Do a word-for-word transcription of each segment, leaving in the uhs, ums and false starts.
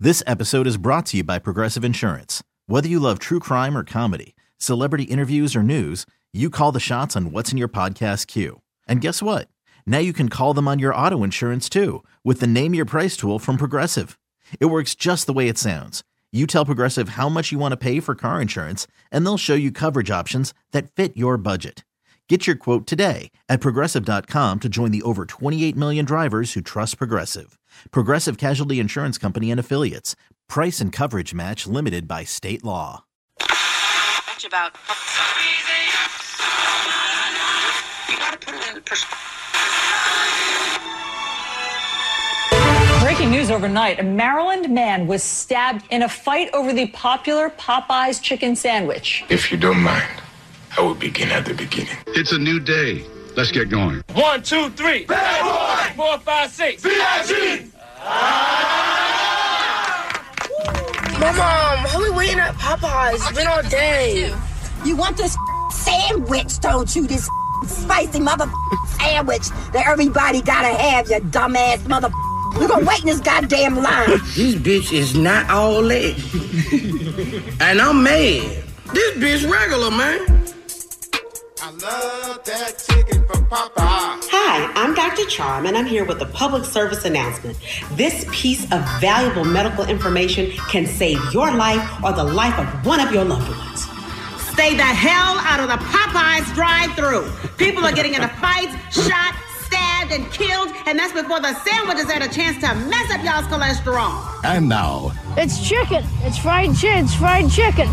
This episode is brought to you by Progressive Insurance. Whether you love true crime or comedy, celebrity interviews or news, you call the shots on what's in your podcast queue. And guess what? Now you can call them on your auto insurance too with the Name Your Price tool from Progressive. It works just the way it sounds. You tell Progressive how much you want to pay for car insurance, and they'll show you coverage options that fit your budget. Get your quote today at Progressive dot com to join the over twenty-eight million drivers who trust Progressive. Progressive Casualty Insurance Company and Affiliates. Price and coverage match limited by state law. About you gotta put it in perspective. Breaking news overnight, a Maryland man was stabbed in a fight over the popular Popeyes chicken sandwich. If you don't mind, I will begin at the beginning. It's a new day. Let's get going. One, two, three. Bad boy. Four, five, six. V I G. My mom, how we waiting at Popeyes? It's been all day. You want this sandwich, don't you? This spicy mother sandwich that everybody gotta have, you dumbass mother. We're gonna wait in this goddamn line. This bitch is not all that. And I'm mad. This bitch regular, man. I love that chicken from Popeye. Hi, I'm Doctor Charm, and I'm here with a public service announcement. This piece of valuable medical information can save your life or the life of one of your loved ones. Stay the hell out of the Popeyes drive-thru. People are getting into fights, shot, stabbed, and killed, and that's before the sandwiches had a chance to mess up y'all's cholesterol. And now, it's chicken. It's fried chicken. It's fried chicken.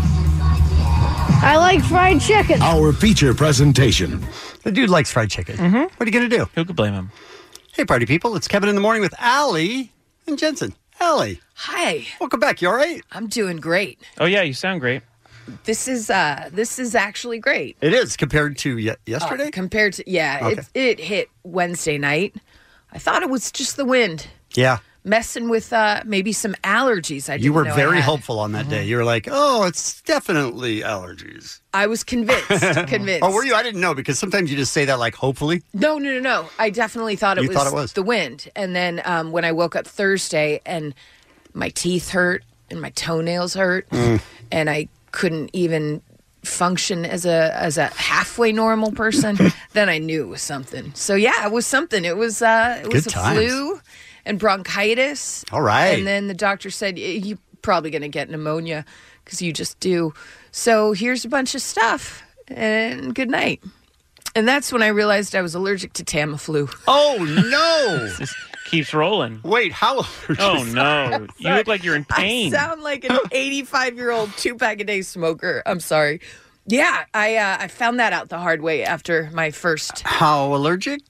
I like fried chicken. Our feature presentation. The dude likes fried chicken. Mm-hmm. What are you going to do? Who could blame him? Hey, party people. It's Kevin in the Morning with Allie and Jensen. Allie. Hi. Welcome back. You all right? I'm doing great. Oh, yeah. You sound great. This is uh, this is actually great. It is compared to ye- yesterday? Uh, compared to, yeah. Okay. It, it hit Wednesday night. I thought it was just the wind. Yeah. Messing with uh, maybe some allergies. I didn't You were know very I had. hopeful on that mm-hmm. day. You were like, oh, it's definitely allergies. I was convinced. convinced. Oh, were you? I didn't know because sometimes you just say that like hopefully. No, no, no, no. I definitely thought it, you was, thought it was the wind. And then um, when I woke up Thursday and my teeth hurt and my toenails hurt mm. and I couldn't even function as a as a halfway normal person, then I knew it was something. So yeah, it was something. It was uh, it was Good a times. flu and bronchitis. All right. And then the doctor said, you're probably going to get pneumonia because you just do. So here's a bunch of stuff and good night. And that's when I realized I was allergic to Tamiflu. Oh, no. This keeps rolling. Wait, how? Oh, no. You look like you're in pain. I sound like an eighty-five-year-old two-pack-a-day smoker. I'm sorry. Yeah, I uh, I found that out the hard way after my first. How allergic?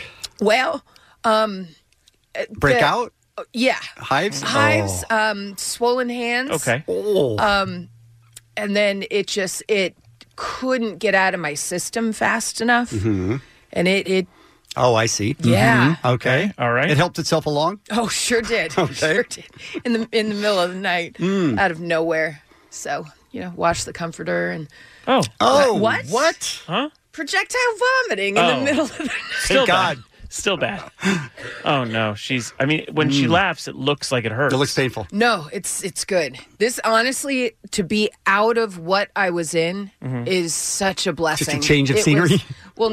Well, um... Break the, out? Yeah. Hives? Hives, oh. um, swollen hands. Okay. Oh. Um, and then it just, it couldn't get out of my system fast enough. Mm-hmm. And it, it. Oh, I see. Yeah. Mm-hmm. Okay. okay. All right. It helped itself along? Oh, sure did. Okay. Sure did. In the, in the middle of the night, mm. out of nowhere. So, you know, watch the comforter and. Oh. Oh. What? What? Huh? Projectile vomiting in oh. the middle of the night. Still Thank God. Bad. Still bad. Oh, no. She's, I mean, when mm. she laughs, it looks like it hurts. It looks painful. No, it's it's good. This, honestly, to be out of what I was in mm-hmm. is such a blessing. Just a change of it scenery? Was, well,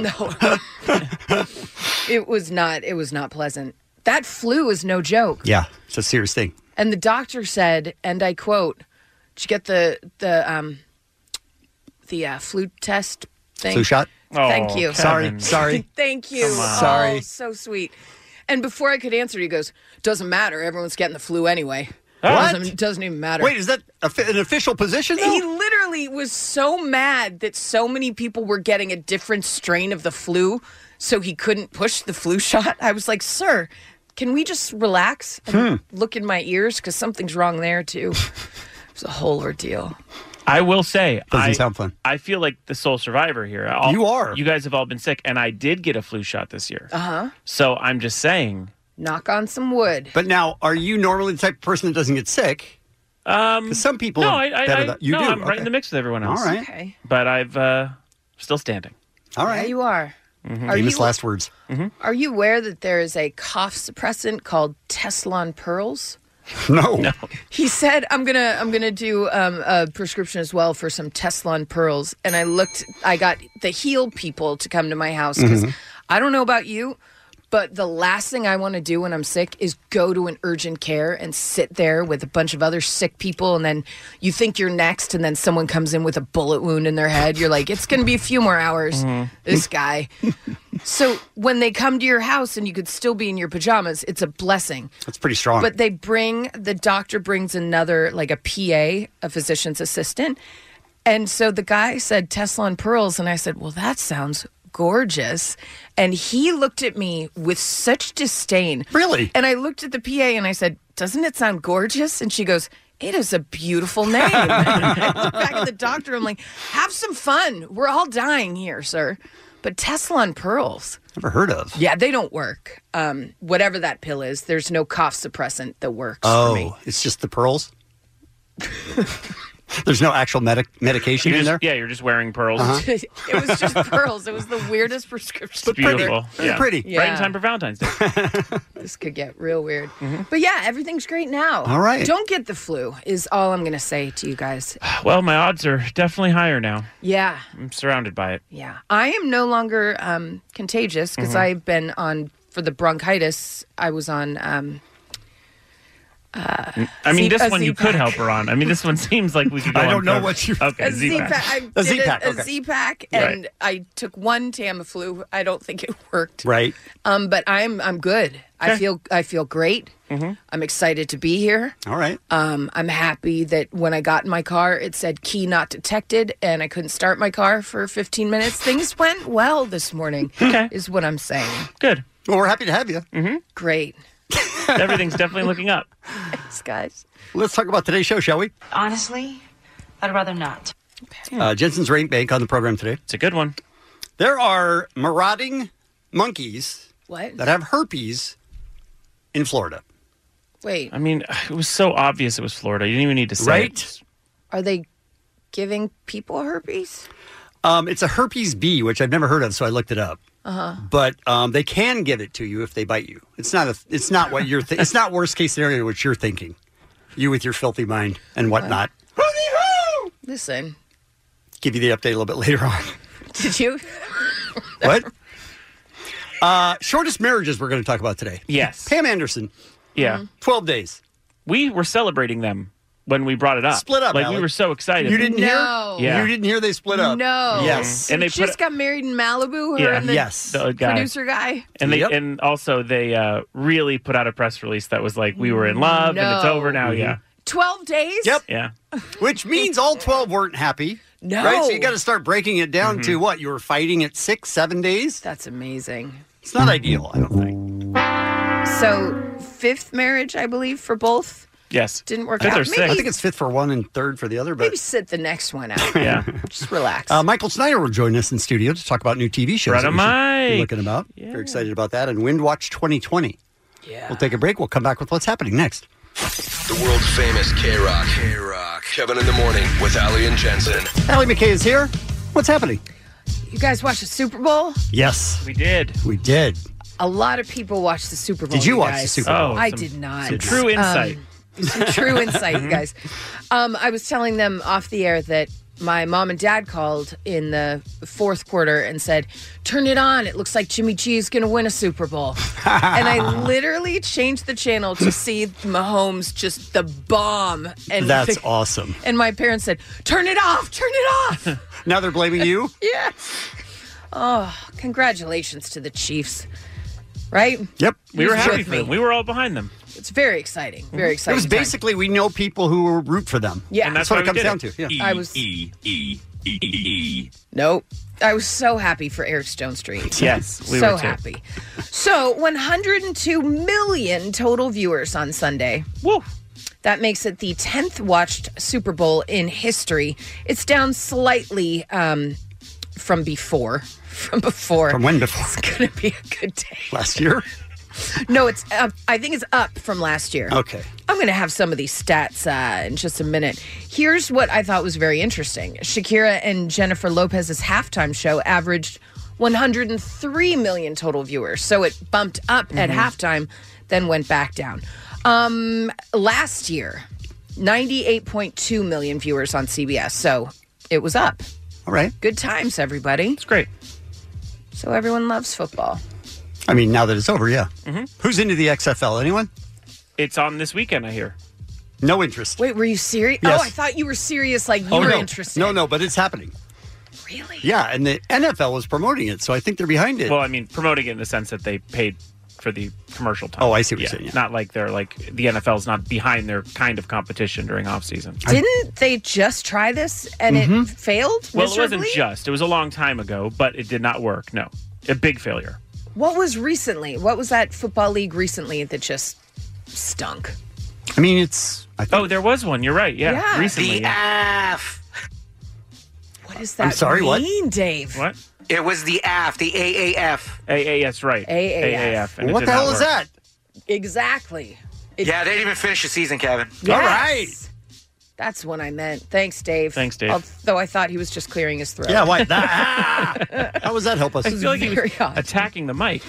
no. It was not, it was not pleasant. That flu is no joke. Yeah, it's a serious thing. And the doctor said, and I quote, did you get the, the, um, the uh, flu test thing? Flu shot? Oh, Thank you. Sorry, sorry. Thank you. Sorry. Oh, so sweet. And before I could answer, he goes, doesn't matter. Everyone's getting the flu anyway. What? Doesn't, doesn't even matter. Wait, is that a, an official position, though? He literally was so mad that so many people were getting a different strain of the flu, so he couldn't push the flu shot. I was like, sir, can we just relax and hmm. look in my ears? Because something's wrong there, too. It was a whole ordeal. I will say, Doesn't I, sound fun. I feel like the sole survivor here. All, you are. You guys have all been sick, and I did get a flu shot this year. Uh-huh. So I'm just saying. Knock on some wood. But now, are you normally the type of person that doesn't get sick? Um, some people no, are I, I, better I, than you no, do. I'm okay. right in the mix with everyone else. All right. Okay. But I've uh, still standing. All right. Yeah, you are. Mm-hmm. are Famous you, last words. Mm-hmm. Are you aware that there is a cough suppressant called Tessalon Pearls? No. No. He said, "I'm gonna, I'm gonna do um, a prescription as well for some Teflon pearls." And I looked, I got the Heal people to come to my house because Mhm. I don't know about you, but the last thing I want to do when I'm sick is go to an urgent care and sit there with a bunch of other sick people, and then you think you're next, and then someone comes in with a bullet wound in their head. You're like, it's gonna be a few more hours. Mm-hmm. This guy. So when they come to your house and you could still be in your pajamas, it's a blessing. That's pretty strong. But they bring, the doctor brings another, like a P A, a physician's assistant. And so the guy said Teflon pearls. And I said, well, that sounds gorgeous. And he looked at me with such disdain. Really? And I looked at the P A and I said, doesn't it sound gorgeous? And she goes, it is a beautiful name. And I look back at the doctor. I'm like, have some fun. We're all dying here, sir. But Teflon pearls. Never heard of. Yeah, they don't work. Um, whatever that pill is, there's no cough suppressant that works Oh, for me. it's just the pearls? There's no actual medic medication You're in just- there? Yeah, you're just wearing pearls. Uh-huh. It was just pearls. It was the weirdest prescription. It's beautiful. Pretty. Yeah. Pretty. Yeah. Right in time for Valentine's Day. This could get real weird. But yeah, everything's great now. All right. Don't get the flu is all I'm going to say to you guys. Well, my odds are definitely higher now. Yeah. I'm surrounded by it. Yeah. I am no longer um, contagious because Mhm. I've been on, for the bronchitis, I was on... Um, uh, I mean, Z- this a one you could Z-Pack. help her on. I mean, this one seems like we could go I on don't know for- what you- Okay, A Z-Pack. I A did Z-Pack, a, okay. a Z-Pack, Right. and I took one Tamiflu. I don't think it worked. Right. Um, but I'm I'm good. I Okay. feel I feel great. I'm excited to be here. All right. Um, I'm happy that when I got in my car, it said key not detected, and I couldn't start my car for fifteen minutes. Things went well this morning. Okay. Is what I'm saying. Good. Well, we're happy to have you. Mm-hmm. Great. Everything's definitely looking up. Thanks, guys. Let's talk about today's show, shall we? Honestly, I'd rather not. Uh, Jensen's Rain Bank on the program today. It's a good one. There are marauding monkeys What? that have herpes in Florida. Wait, I mean, it was so obvious it was Florida. You didn't even need to say Right? it. are they giving people herpes? Um, it's a herpes B, which I've never heard of, so I looked it up. Uh huh. But um, they can give it to you if they bite you. It's not a. It's not what you're. Th- it's not worst case scenario what you're thinking. You with your filthy mind and whatnot. Listen, Give you the update a little bit later on. did you? What? Uh, shortest marriages we're going to talk about today. Yes. Pam Anderson. Yeah. twelve days. We were celebrating them when we brought it up. Split up, Like, Alec. we were so excited. You didn't No. hear? Yeah. You didn't hear they split up? No. Yes. And they She put just got married in Malibu. Her Yeah. and the Yes. the guy. producer guy. And they Yep. and also they uh, really put out a press release that was like, we were in love and it's No. over now. Mm-hmm. Yeah. Twelve days. Yep. Yeah. Which means all twelve weren't happy. No. Right? So you got to start breaking it down Mm-hmm. to what? You were fighting at six, seven days? That's amazing. It's not ideal, I don't think. So fifth marriage, I believe, for both. Yes. Didn't work Fifth out. or Maybe, sixth. I think it's fifth for one and third for the other, but maybe sit the next one out. Yeah. Just relax. uh, Michael Snyder will join us in studio to talk about new T V shows. Brother that we should be Mike. looking about. Yeah. Very excited about that. And Windwatch twenty twenty. Yeah. We'll take a break. We'll come back with what's happening next. The world famous K-Rock. K-Rock. Kevin in the Morning with Ali and Jensen. Allie McKay is here. What's happening? You guys watch the Super Bowl? Yes, We did. we did. A lot of people watch the Super Bowl. Did you watch guys. the Super Bowl? Oh, I some- did not. some true insight. Um, some true insight, you guys. Um, I was telling them off the air that my mom and dad called in the fourth quarter and said, turn it on. It looks like Jimmy G is going to win a Super Bowl. And I literally changed the channel to see Mahomes just the bomb. And That's the- awesome. And my parents said, turn it off, turn it off. Now they're blaming you? Yes. Oh, congratulations to the Chiefs. Right? Yep. We were Who's happy with for me? them. We were all behind them. It's very exciting. Very It exciting. was time. basically we know people who will root for them. Yeah. And That's, that's what why it we comes did down it. to. Yeah. I was E E E E. nope. I was so happy for Eric Stone Street. Yes, we so were too. happy. So one hundred two million total viewers on Sunday. Woo. That makes it the tenth watched Super Bowl in history. It's down slightly um, from before. From before. From when before? It's gonna be a good day. Last year? No, it's up. I think it's up from last year. Okay. I'm going to have some of these stats uh, in just a minute. Here's what I thought was very interesting. Shakira and Jennifer Lopez's halftime show averaged one hundred three million total viewers. So it bumped up at halftime, then went back down. Um, last year, ninety-eight point two million viewers on C B S. So it was up. All right. Good times, everybody. It's great. So everyone loves football. I mean, now that it's over, yeah. Mm-hmm. Who's into the X F L? Anyone? It's on this weekend, I hear. No interest. Wait, were you serious? Yes. Oh, I thought you were serious, like you oh, were no. interested. No, no, but it's happening. Really? Yeah, and the N F L was promoting it, so I think they're behind it. Well, I mean, promoting it in the sense that they paid for the commercial time. Oh, I see what you're saying, yeah. Not like they're like, the N F L's not behind their kind of competition during off-season. Didn't they just try this and Mm-hmm. it failed Well, miserably? it wasn't just. It was a long time ago, but it did not work. No. A big failure. What was recently? What was that football league recently that just stunk? I mean, it's... I think, Oh, there was one. You're right. Yeah. Yeah. Recently. The yeah. A F. What does that I'm sorry, what? mean, Dave? What? It was the A F, the A A F. A A, that's right. A A F. A A F. and it what did the not hell is work. that? Exactly. It- Yeah, they didn't even finish the season, Kevin. Yes. All right. That's what I meant. Thanks, Dave. Thanks, Dave. Although I thought he was just clearing his throat. Yeah, why? That, ah! How does that help us? I feel like he was Very odd. attacking the mic.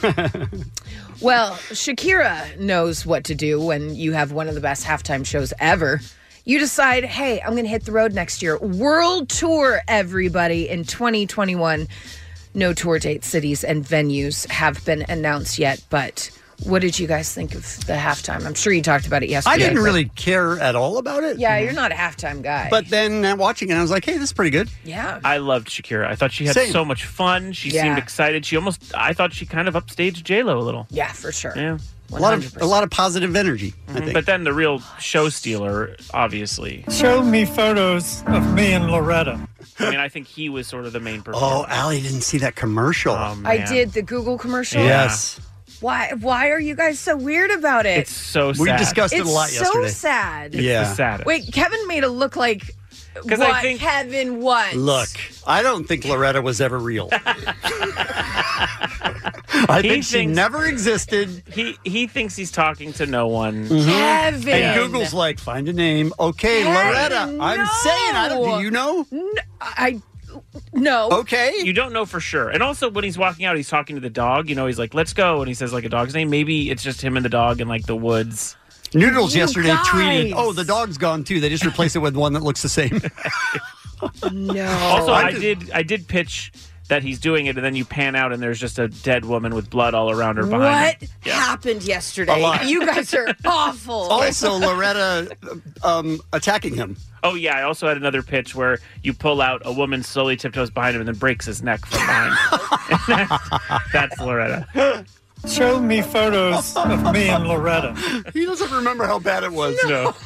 Well, Shakira knows what to do when you have one of the best halftime shows ever. You decide, hey, I'm going to hit the road next year. World tour, everybody, in twenty twenty-one. No tour dates, cities, and venues have been announced yet, but what did you guys think of the halftime? I'm sure you talked about it yesterday. I didn't but- really care at all about it. Yeah, you're not a halftime guy. But then uh, watching it, I was like, hey, this is pretty good. yeah. I loved Shakira. I thought she had Same. so much fun. She Yeah. seemed excited. She almost, I thought she kind of upstaged J-Lo a little. Yeah, for sure. Yeah. A lot of a lot of positive energy, I think. But then the real show stealer, obviously. Show me photos of me and Loretta. I mean, I think he was sort of the main performer. Oh, Allie didn't see that commercial. Oh, man. I did the Google commercial. Yes. Why Why are you guys so weird about it? It's so sad. We discussed it It's a lot so yesterday. sad. It's Yeah. the saddest. Wait, Kevin made it look like 'Cause what? I think- Kevin, what? Look, I don't think Loretta was ever real. I He think she thinks- never existed. He he thinks he's talking to no one. Kevin. And Google's like, find a name. Okay, Kevin, Loretta. I'm no. saying, I don't. Do you know? No, I no. Okay. You don't know for sure. And also, when he's walking out, he's talking to the dog. You know, he's like, let's go. And he says, like, a dog's name. Maybe it's just him and the dog in, like, the woods. Noodles You yesterday guys. tweeted, oh, the dog's gone too. They just replaced it with one that looks the same. No. Also, I I just- did I did pitch that he's doing it, and then you pan out, and there's just a dead woman with blood all around her behind What him. happened yesterday? A lot. You guys are awful. Also, Loretta um, attacking him. Oh, yeah. I also had another pitch where you pull out a woman slowly tiptoes behind him and then breaks his neck from behind. And that's, that's Loretta. Show me photos of me and Loretta. He doesn't remember how bad it was. No.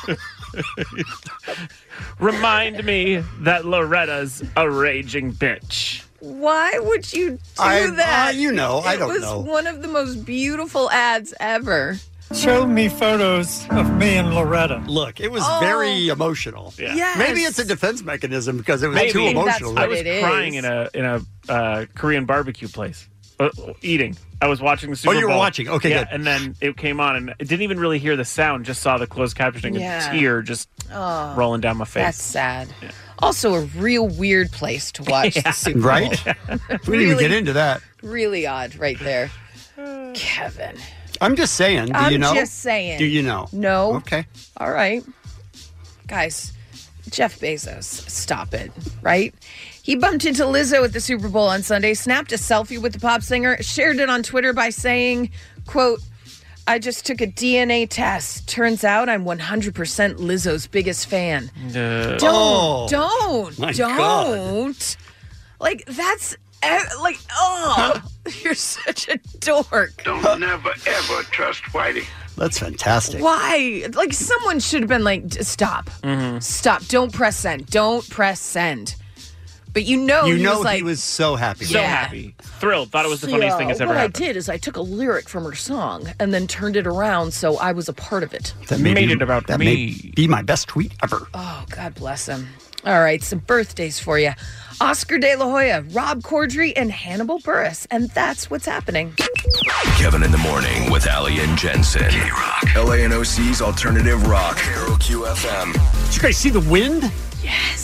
Remind me that Loretta's a raging bitch. Why would you do I- that? uh, you know, I It don't was know. one of the most beautiful ads ever. Show me photos of me and Loretta. Look, it was Oh. very emotional. Yeah. Yes. Maybe it's a defense mechanism because it was Maybe. too I think that's emotional. what I was it is. crying in a in a uh, Korean barbecue place, uh, eating. I was watching the Super Oh, you were Bowl. watching. Okay, yeah, good. And then it came on, and I didn't even really hear the sound. Just saw the closed captioning, Yeah. and tear just Oh, rolling down my face. that's sad. Also, a real weird place to watch the Super Bowl. Right? We didn't even Really? get into that. Really odd, right there. Kevin. I'm just saying. Do I'm you know? just saying. Do you know? No. Okay. All right. Guys, Jeff Bezos, stop it, right? He bumped into Lizzo at the Super Bowl on Sunday, snapped a selfie with the pop singer, shared it on Twitter by saying, quote, I just took a D N A test. Turns out I'm one hundred percent Lizzo's biggest fan. Uh, Don't, Oh, don't, my don't. God. Like, that's, e- like, oh, you're such a dork. Don't never ever trust Whitey. That's fantastic. Why? Like, someone should have been like, "D- stop. Mm-hmm. Stop. Don't press send. Don't press send. But you know, you he know was like, he was so happy. so Yeah. happy, thrilled, thought it was the funniest thing that's "Yeah, ever what happened. I did is I took a lyric from her song and then turned it around so I was a part of it. That may Made be- it about that me. may be my best tweet ever. Oh, God bless him. All right, some birthdays for you. Oscar De La Hoya, Rob Corddry, and Hannibal Buress. And that's what's happening. Kevin in the Morning with Ali and Jensen. K-Rock. L A and O C's Alternative Rock. Arrow Q F M. Did you guys see the wind? Yes.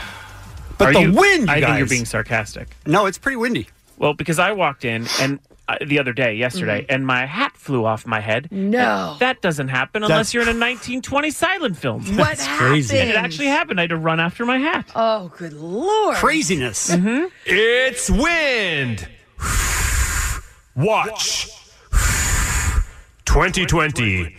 But Are the you- wind, you I think guys. you're being sarcastic. No, it's pretty windy. Well, because I walked in and uh, the other day, yesterday, Mm-hmm. and my hat flew off my head. No. And that doesn't happen That's unless you're in a nineteen twenty silent film. What crazy. And it happened? actually happened. I had to run after my hat. Oh, good Lord. Craziness. Mm-hmm. It's wind. Watch. twenty twenty.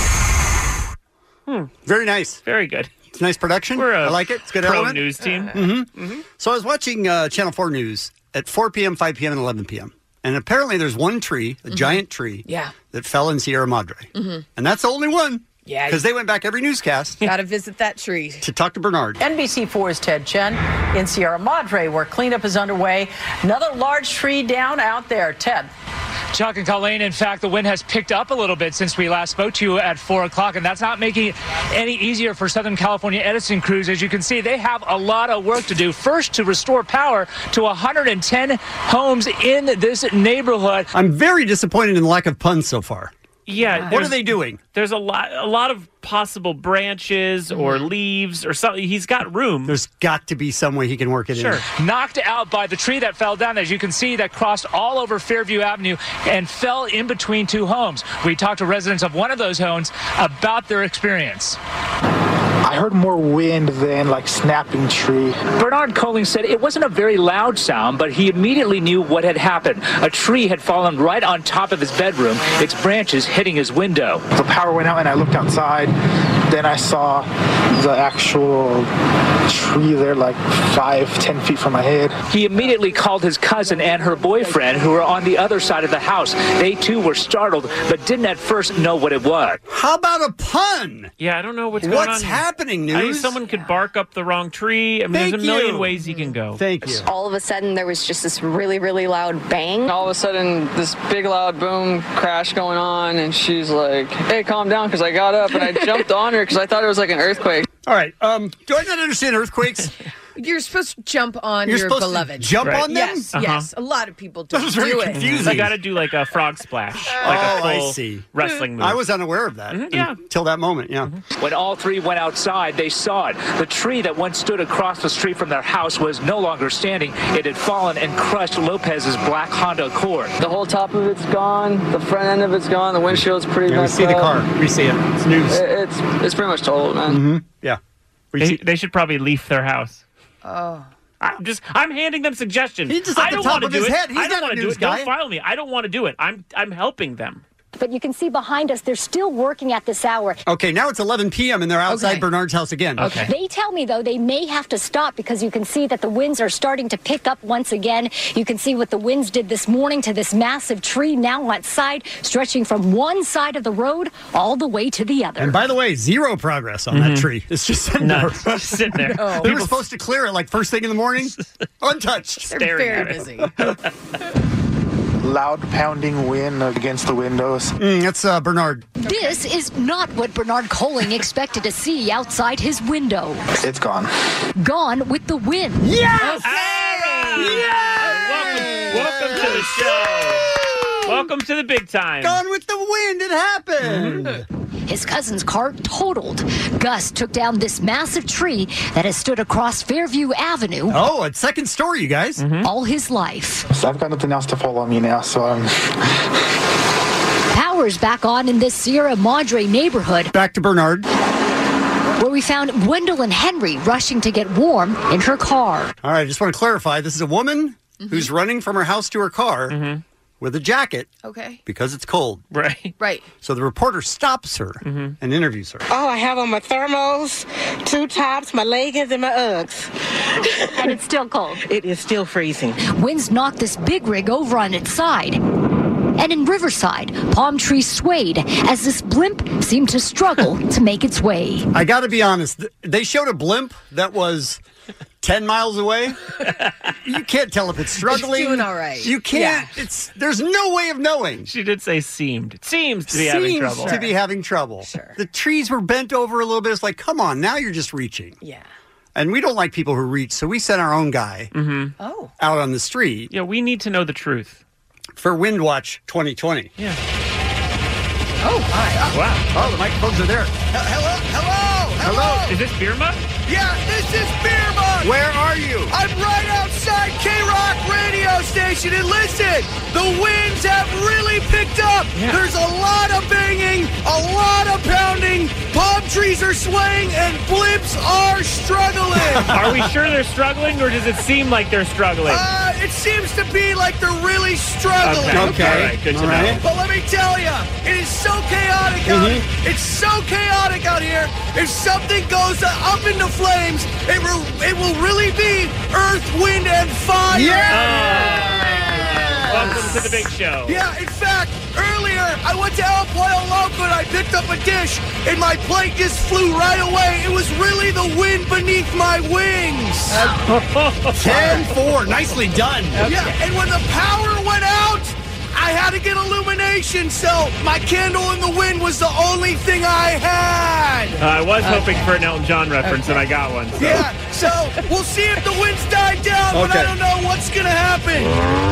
Hmm. Very nice. Very good. It's a nice production. We're a I like it. It's a good pro element. news team. Mm-hmm. Mhm. So I was watching uh, Channel four News at four p.m., five p.m., and eleven p.m. And apparently there's one tree, a giant tree, Yeah. that fell in Sierra Madre. Mhm. And that's the only one. Yeah. Because they went back every newscast Got to visit that tree. to talk to Bernard. N B C four's Ted Chen in Sierra Madre, where cleanup is underway. Another large tree down out there. Ted. Chuck and Colleen, in fact, the wind has picked up a little bit since we last spoke to you at four o'clock, and that's not making it any easier for Southern California Edison crews. As you can see, they have a lot of work to do. First, to restore power to one hundred ten homes in this neighborhood. I'm very disappointed in the lack of puns so far. Yeah. What there's- are they doing? There's a lot, a lot of possible branches or leaves or something. He's got room. There's got to be some way he can work it Sure. in. Knocked out by the tree that fell down, as you can see, that crossed all over Fairview Avenue and fell in between two homes. We talked to residents of one of those homes about their experience. I heard more wind than like snapping tree. Bernard Colling said it wasn't a very loud sound, but he immediately knew what had happened. A tree had fallen right on top of his bedroom, its branches hitting his window. The power went out and I looked outside. Then I saw the actual tree there like five, ten feet from my head. He immediately called his cousin and her boyfriend, who were on the other side of the house. They too were startled, but didn't at first know what it was. How about a pun? Yeah, I don't know what's going on. What's happening, News? I mean, someone could bark up the wrong tree. I mean, Thank there's a million you. ways he can go. Thank you. All of a sudden, there was just this really, really loud bang. All of a sudden, this big loud boom crash going on, and she's like, hey, calm down, because I got up and I jumped on her because I thought it was like an earthquake. All right. Um, do I not understand earthquakes? You're supposed to jump on You're your supposed to beloved. jump Right. on them? Yes, Uh-huh. yes. A lot of people don't That was very do it. confusing. You got to do like a frog splash, like oh, a full I see. wrestling move. I was unaware of that Mhm, yeah. until that moment, yeah. When all three went outside, they saw it. The tree that once stood across the street from their house was no longer standing. It had fallen and crushed Lopez's black Honda Accord. The whole top of it's gone, the front end of it's gone, the windshield's pretty Yeah, we messed see the up. car. We see it. It's news. It- It's, it's pretty much total, man. Mm-hmm. Yeah. We They, see- they should probably leaf their house. Oh. I'm just I'm handing them suggestions. He's just at I the don't top want to of do his it. head. He's I don't not a want to do news it. guy. Don't follow me. I don't want to do it. I'm I'm helping them. But you can see behind us, they're still working at this hour. Okay, now it's eleven p.m. and they're outside Okay. Bernard's house again. Okay. They tell me, though, they may have to stop because you can see that the winds are starting to pick up once again. You can see what the winds did this morning to this massive tree now outside, stretching from one side of the road all the way to the other. And by the way, zero progress on that tree. It's just sitting No, there. just sitting there. Oh. They were supposed to clear it like first thing in the morning. Untouched. They're Staring very at it. busy. Loud pounding wind against the windows. Mm, that's uh, Bernard. This is not what Bernard Colling expected to see outside his window. It's gone. Gone with the wind. Yes! Welcome, welcome to the show. Welcome to the big time. Gone with the wind. It happened. His cousin's car totaled. Gus took down this massive tree that has stood across Fairview Avenue Oh, a second story, you guys. all his life. So I've got nothing else to follow me now, so I'm... Power's back on in this Sierra Madre neighborhood Back to Bernard. where we found Gwendolyn Henry rushing to get warm in her car. All right, I just want to clarify. This is a woman who's running from her house to her car with a jacket Okay. because it's cold. Right. Right. So the reporter stops her and interviews her. Oh, I have on my thermals, two tops, my leggings, and my Uggs. And it's still cold. It is still freezing. Winds knocked this big rig over on its side. And in Riverside, palm trees swayed as this blimp seemed to struggle to make its way. I got to be honest. th- They showed a blimp that was ten miles away. You can't tell if it's struggling. It's doing all right. You can't. It's There's no way of knowing. She did say seemed. It seems to be Seems having trouble. to be having trouble. Sure. The trees were bent over a little bit. It's like, come on, now you're just reaching. Yeah. And we don't like people who reach, so we sent our own guy Oh. out on the street Yeah, we need to know the truth. for Wind Watch twenty twenty. Yeah. Oh, my. Wow. Oh, the microphones are there. Hello, hello, Hello. Is this Birma? Yeah, this is Beer Mug. Where are you? I'm right outside K-Rock radio station, and listen, the winds have really picked up. Yeah. There's a lot of banging, a lot of pounding, palm trees are swaying, and blimps are struggling. Are we sure they're struggling, or does it seem like they're struggling? Uh, it seems to be like they're really struggling. Okay, Okay. All right, good to All right. know. But let me tell you, it is so chaotic out here. It's so chaotic out here. If something goes up into flames, it will, it will really be earth, wind, and fire. Welcome to the big show. Yeah, in fact, earlier I went to El Pollo Loco and I picked up a dish and my plate just flew right away. It was really the wind beneath my wings. ten four. Nicely done. Yeah, and when the power went out, I had to get illumination, so my candle in the wind was the only thing I had. Uh, I was hoping for an Elton John reference, and I got one. So. Yeah, so we'll see if the winds die down, but I Okay. don't know what's going to happen.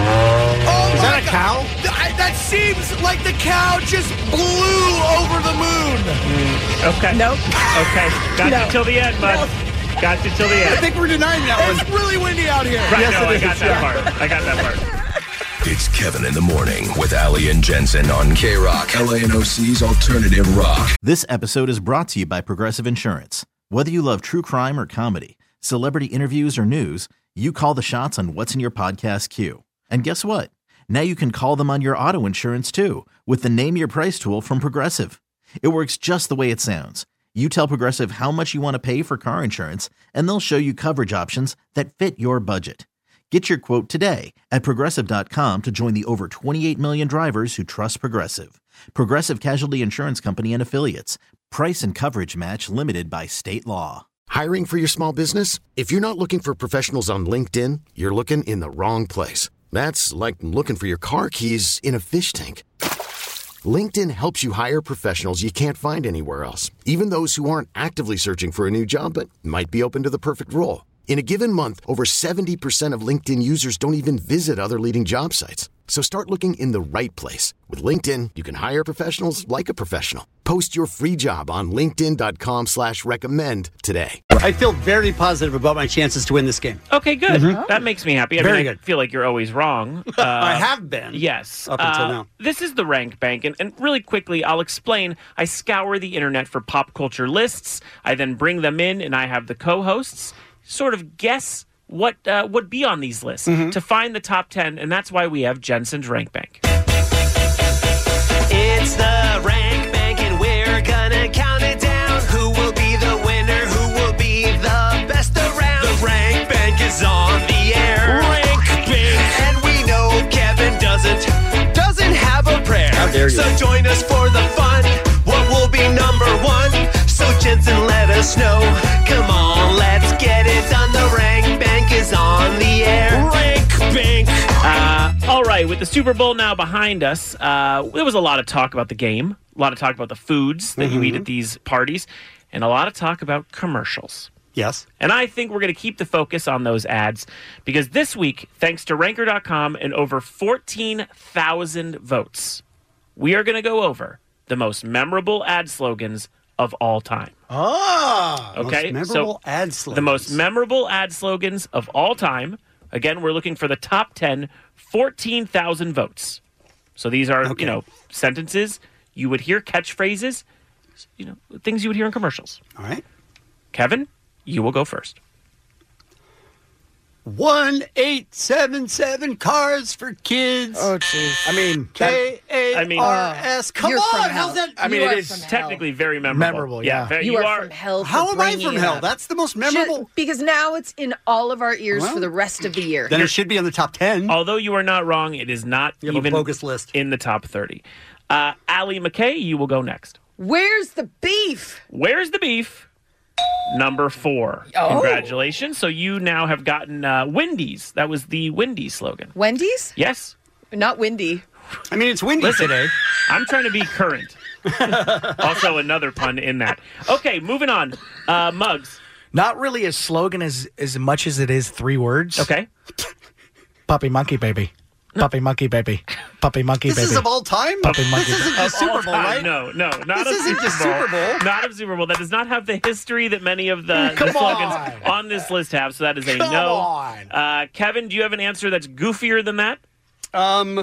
Oh, Is my that a God. cow? Th- I- that seems like the cow just blew over the moon. Okay. Nope. Okay. Got No. you till the end, bud. Got you till the I end. think we're denying that one. It's really windy out here. Right, Yes, no, it I got is, that yeah. part. I got that part. It's Kevin in the Morning with Ali and Jensen on K-Rock, L A N O C's Alternative Rock. This episode is brought to you by Progressive Insurance. Whether you love true crime or comedy, celebrity interviews or news, you call the shots on what's in your podcast queue. And guess what? Now you can call them on your auto insurance too with the Name Your Price tool from Progressive. It works just the way it sounds. You tell Progressive how much you want to pay for car insurance, and they'll show you coverage options that fit your budget. Get your quote today at Progressive dot com to join the over twenty-eight million drivers who trust Progressive. Progressive Casualty Insurance Company and Affiliates. Price and coverage match limited by state law. Hiring for your small business? If you're not looking for professionals on LinkedIn, you're looking in the wrong place. That's like looking for your car keys in a fish tank. LinkedIn helps you hire professionals you can't find anywhere else, even those who aren't actively searching for a new job but might be open to the perfect role. In a given month, over seventy percent of LinkedIn users don't even visit other leading job sites. So start looking in the right place. With LinkedIn, you can hire professionals like a professional. Post your free job on linkedin dot com slash recommend today. I feel very positive about my chances to win this game. Okay, good. Mhm. That makes me happy. I Very mean, I good. feel like you're always wrong. Uh, I have been. Yes. Up until Uh, now. This is the Rank Bank, and, and really quickly, I'll explain. I scour the internet for pop culture lists. I then bring them in, and I have the co-hosts sort of guess what uh, would be on these lists to find the top ten, and that's why we have Jensen's Rank Bank. It's the Rank Bank, and we're gonna count it down. Who will be the winner? Who will be the best around? The Rank Bank is on the air. Rank Bank, and we know Kevin doesn't doesn't have a prayer. How dare you. So join us for the fun. What will be number one? So Jensen, let us know. Come on, let's get it done. The Rank Bank is on the air. Rank Bank. Uh, all right, with the Super Bowl now behind us, uh, there was a lot of talk about the game, a lot of talk about the foods that you eat at these parties, and a lot of talk about commercials. Yes. And I think we're going to keep the focus on those ads because this week, thanks to Ranker dot com and over fourteen thousand votes, we are going to go over the most memorable ad slogans of all time. Ah, Okay, most memorable so ad slogans. the most memorable ad slogans of all time. Again, we're looking for the top ten, fourteen thousand votes. So these are, Okay. you know, sentences you would hear, catchphrases, you know, things you would hear in commercials. All right. Kevin, you will go first. One eight seven seven cars for kids. Oh, jeez. I mean, K A I mean- R S. Come You're from on, hell. how's that? I mean, You it are is from hell. Technically very memorable. Memorable, yeah. very- You, are, from hell. For How am I bringing from it hell? up. That's the most Just- memorable. because now it's in all of our ears Well, for the rest of the year. Then it should be on the top ten. Although you are not wrong, it is not You have a even bogus list. in the top thirty. Uh, Allie McKay, you will go next. Where's the beef? Where's the beef? Number four. Oh. Congratulations. So you now have gotten uh, Wendy's. That was the Wendy's slogan. Wendy's? Yes. Not windy. I mean, it's windy Listen, today. I'm trying to be current. Also, another pun in that. Okay, moving on. Uh, Muggs. not really a slogan as as much as it is three words. Okay. Puppy monkey baby. Puppy monkey baby. Puppy monkey This baby. is of all time? Puppy This monkey isn't baby. the Super Bowl, All-time. right? No, no, not This of isn't Super the Bowl. Super Bowl. Not of Super Bowl. That does not have the history that many of the, the Come slogans on. on this list have. So that is a Come no. on. Uh, Kevin, do you have an answer that's goofier than that? Um,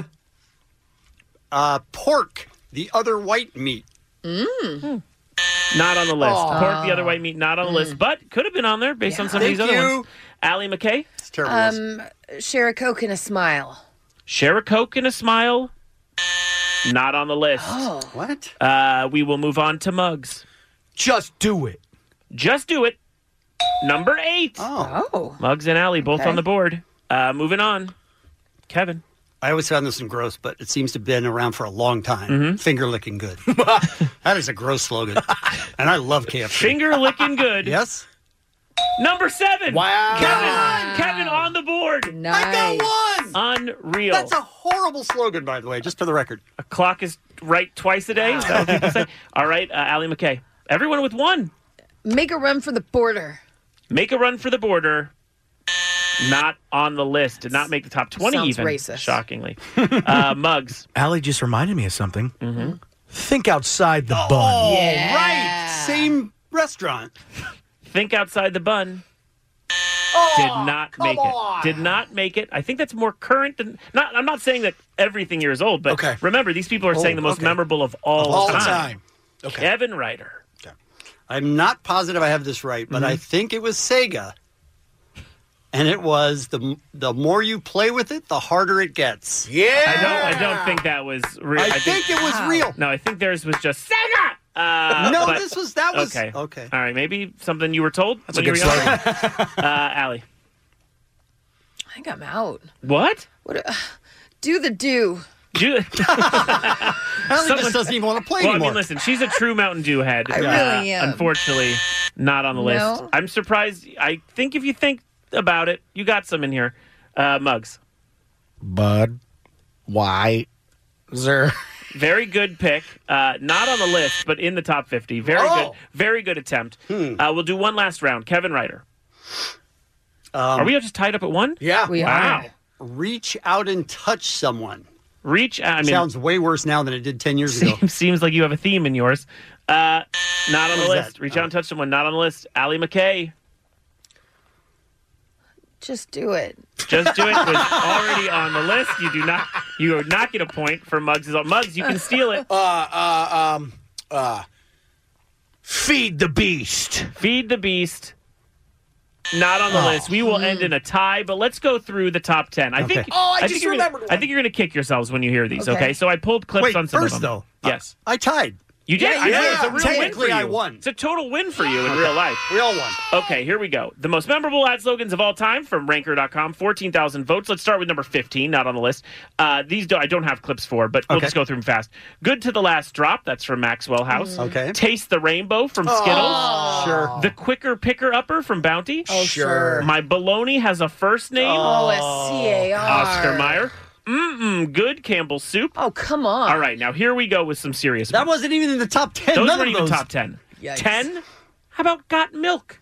uh, pork, the other white meat. Mm. Not on the list. Aw. Pork, the other white meat, not on the list, but could have been on there based on some Thank of these other you. ones. Allie McKay? It's terrible. Um, share a Coke and a smile. Share a Coke and a smile? Not on the list. Oh. What? Uh, we will move on to Muggs. Just do it. Just do it. Number eight. Oh. Oh. Muggs and Allie both Okay. on the board. Uh, moving on. Kevin. I always found this one gross, but it seems to have been around for a long time. Mm-hmm. Finger licking good. That is a gross slogan. And I love K F C. Finger licking good. Yes? Number seven. Wow. Kevin. Kevin on the board. Nice. I got one! Unreal. That's a horrible slogan, by the way, just for the record. A clock is right twice a day. Is that what people say? All right, uh, Allie McKay. Everyone with one. Make a run for the border. Make a run for the border. Not on the list. Did not make the top twenty Sounds even. racist. Shockingly. Uh, Muggs. Allie just reminded me of something. Mm-hmm. Think outside the bun. Oh, Yeah. right. Same restaurant. Think outside the bun. Oh, Did not come make on. it. Did not make it. I think that's more current than. Not. I'm not saying that everything here is old, but Okay. remember, these people are Oh, saying the most okay. memorable of all, All time. time. Okay. Kevin Ryder. I'm not positive I have this right, but Mm-hmm. I think it was Sega. And it was the the more you play with it, the harder it gets. Yeah. I don't. I don't think that was real. I, think, it was real. No, I think theirs was just Sega. Uh, no, but- this was that was okay. okay. All right, maybe something you were told. That's when a good you were young. slogan. uh, Allie. I think I'm out. What? What? Uh, do the do. Do- Allie Someone- just doesn't even want to play well, I anymore. mean, listen, she's a true Mountain Dew head. I really am. Unfortunately, not on the list. No. I'm surprised. I think if you think about it, you got some in here. Uh, Muggs. Bud. Why? Zer. Very good pick. Uh, not on the list, but in the top fifty. Very Oh. good. Very good attempt. Hmm. Uh, we'll do one last round. Kevin Ryder. Um, Are we all just tied up at one? Yeah. We Wow. are. reach out and touch someone. Reach. I mean, Sounds way worse now than it did ten years ago. seems, seems like you have a theme in yours. Uh, not on the What is list. that? Reach out and touch someone. Not on the list. Allie McKay. Just do it. Just do it was already on the list. You do not. You are not get a point for Muggs. Muggs, you can steal it. Uh, uh, um, uh, feed the beast. Feed the beast. Not on the Oh. list. We will end in a tie, but let's go through the top ten. I Okay. think. Oh, I think just you're gonna- remembered one. I think you're going to kick yourselves when you hear these. Okay, Okay. so I pulled clips Wait, on some first of them. though, Yes, I tied. you did. Yeah, I know, yeah. it's a real win for Technically, you. I won. It's a total win for you in real life. We all won. Okay, here we go. The most memorable ad slogans of all time from ranker dot com, fourteen thousand votes. Let's start with number fifteen, not on the list. Uh, these do, I don't have clips for, but we'll Okay. just go through them fast. Good to the Last Drop, that's from Maxwell House. Okay. Taste the Rainbow from Skittles. Sure. The Quicker Picker Upper from Bounty. Oh, sure. My Baloney has a first name. Oh, S C A R. Oscar Mayer. Mm-mm, good Campbell Soup. Oh, come on. All right, now here we go with some serious That ones. wasn't even in the top ten. Those None weren't of even those. top ten. Yikes. ten? How about Got Milk?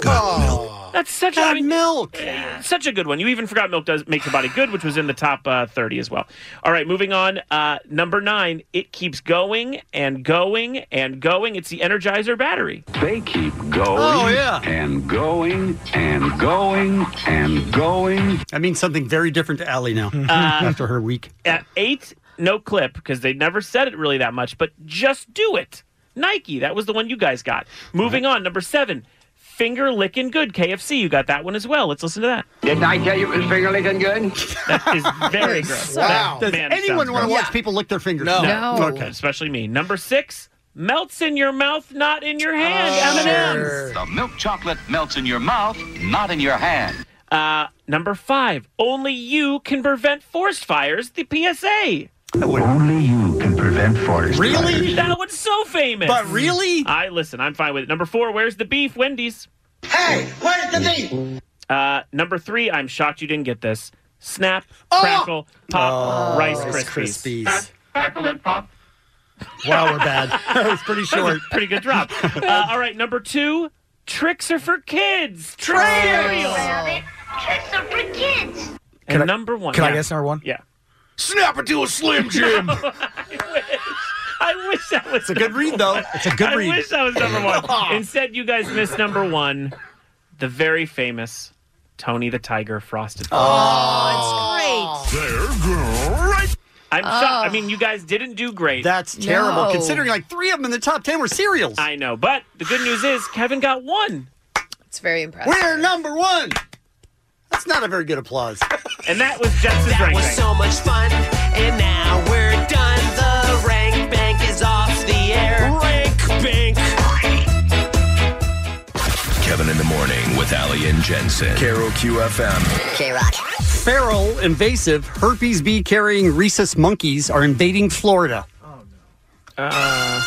Oh. That's such a Got I mean, milk. such a good one. You even forgot Milk does make the body good, which was in the top uh, thirty as well. All right, moving on. Uh, number nine, it keeps going and going and going. It's the Energizer battery. They keep going Oh, yeah. and going and going and going. That means something very different to Allie now after her week. At eight, no clip because they never said it really that much, but just do it. Nike, that was the one you guys got. Moving on, number seven, finger licking good. K F C, you got that one as well. Let's listen to that. Didn't I tell you it was finger licking good? That is very gross. Wow. That, Does man, anyone sounds want to gross. watch people lick their fingers? No. No. Okay, especially me. Number six, melts in your mouth, not in your hand. Oh, M and M's. sure. The milk chocolate melts in your mouth, not in your hand. Uh, number five, only you can prevent forest fires. The P S A. Only you can prevent forest Really? That one's so famous. But really? I listen. I'm fine with it. Number four, where's the beef? Wendy's. Hey, where's the beef? Uh, number three, I'm shocked you didn't get this. Snap, crackle, pop, Oh, Rice Rice Krispies. Krispies. Crackle and pop. Wow, we're bad. That was pretty That was short. a pretty good drop. Uh, all right, number two, tricks are for kids. Trick cereal. Tricks are for kids. And Can I- number one. Can I yeah. guess number one? Yeah. Snap it to a Slim Jim. I wish that was It's a good read, though. It's a good I read. wish that was number one. Instead, you guys missed number one, the very famous Tony the Tiger Frosted. Oh, it's great. There, great. I'm Oh. shocked. I mean, you guys didn't do great. That's terrible, No. considering like three of them in the top ten were cereals. I know, but the good news is Kevin got one. It's very impressive. We're number one. That's not a very good applause. And that was Jess's That rank was bank. so much fun, and now we're done. The rank bank is off the air. Rank bank. Kevin in the Morning with Ali and Jensen. K R O Q F M. K-Rock. Feral, invasive, herpes B carrying rhesus monkeys are invading Florida. Uh,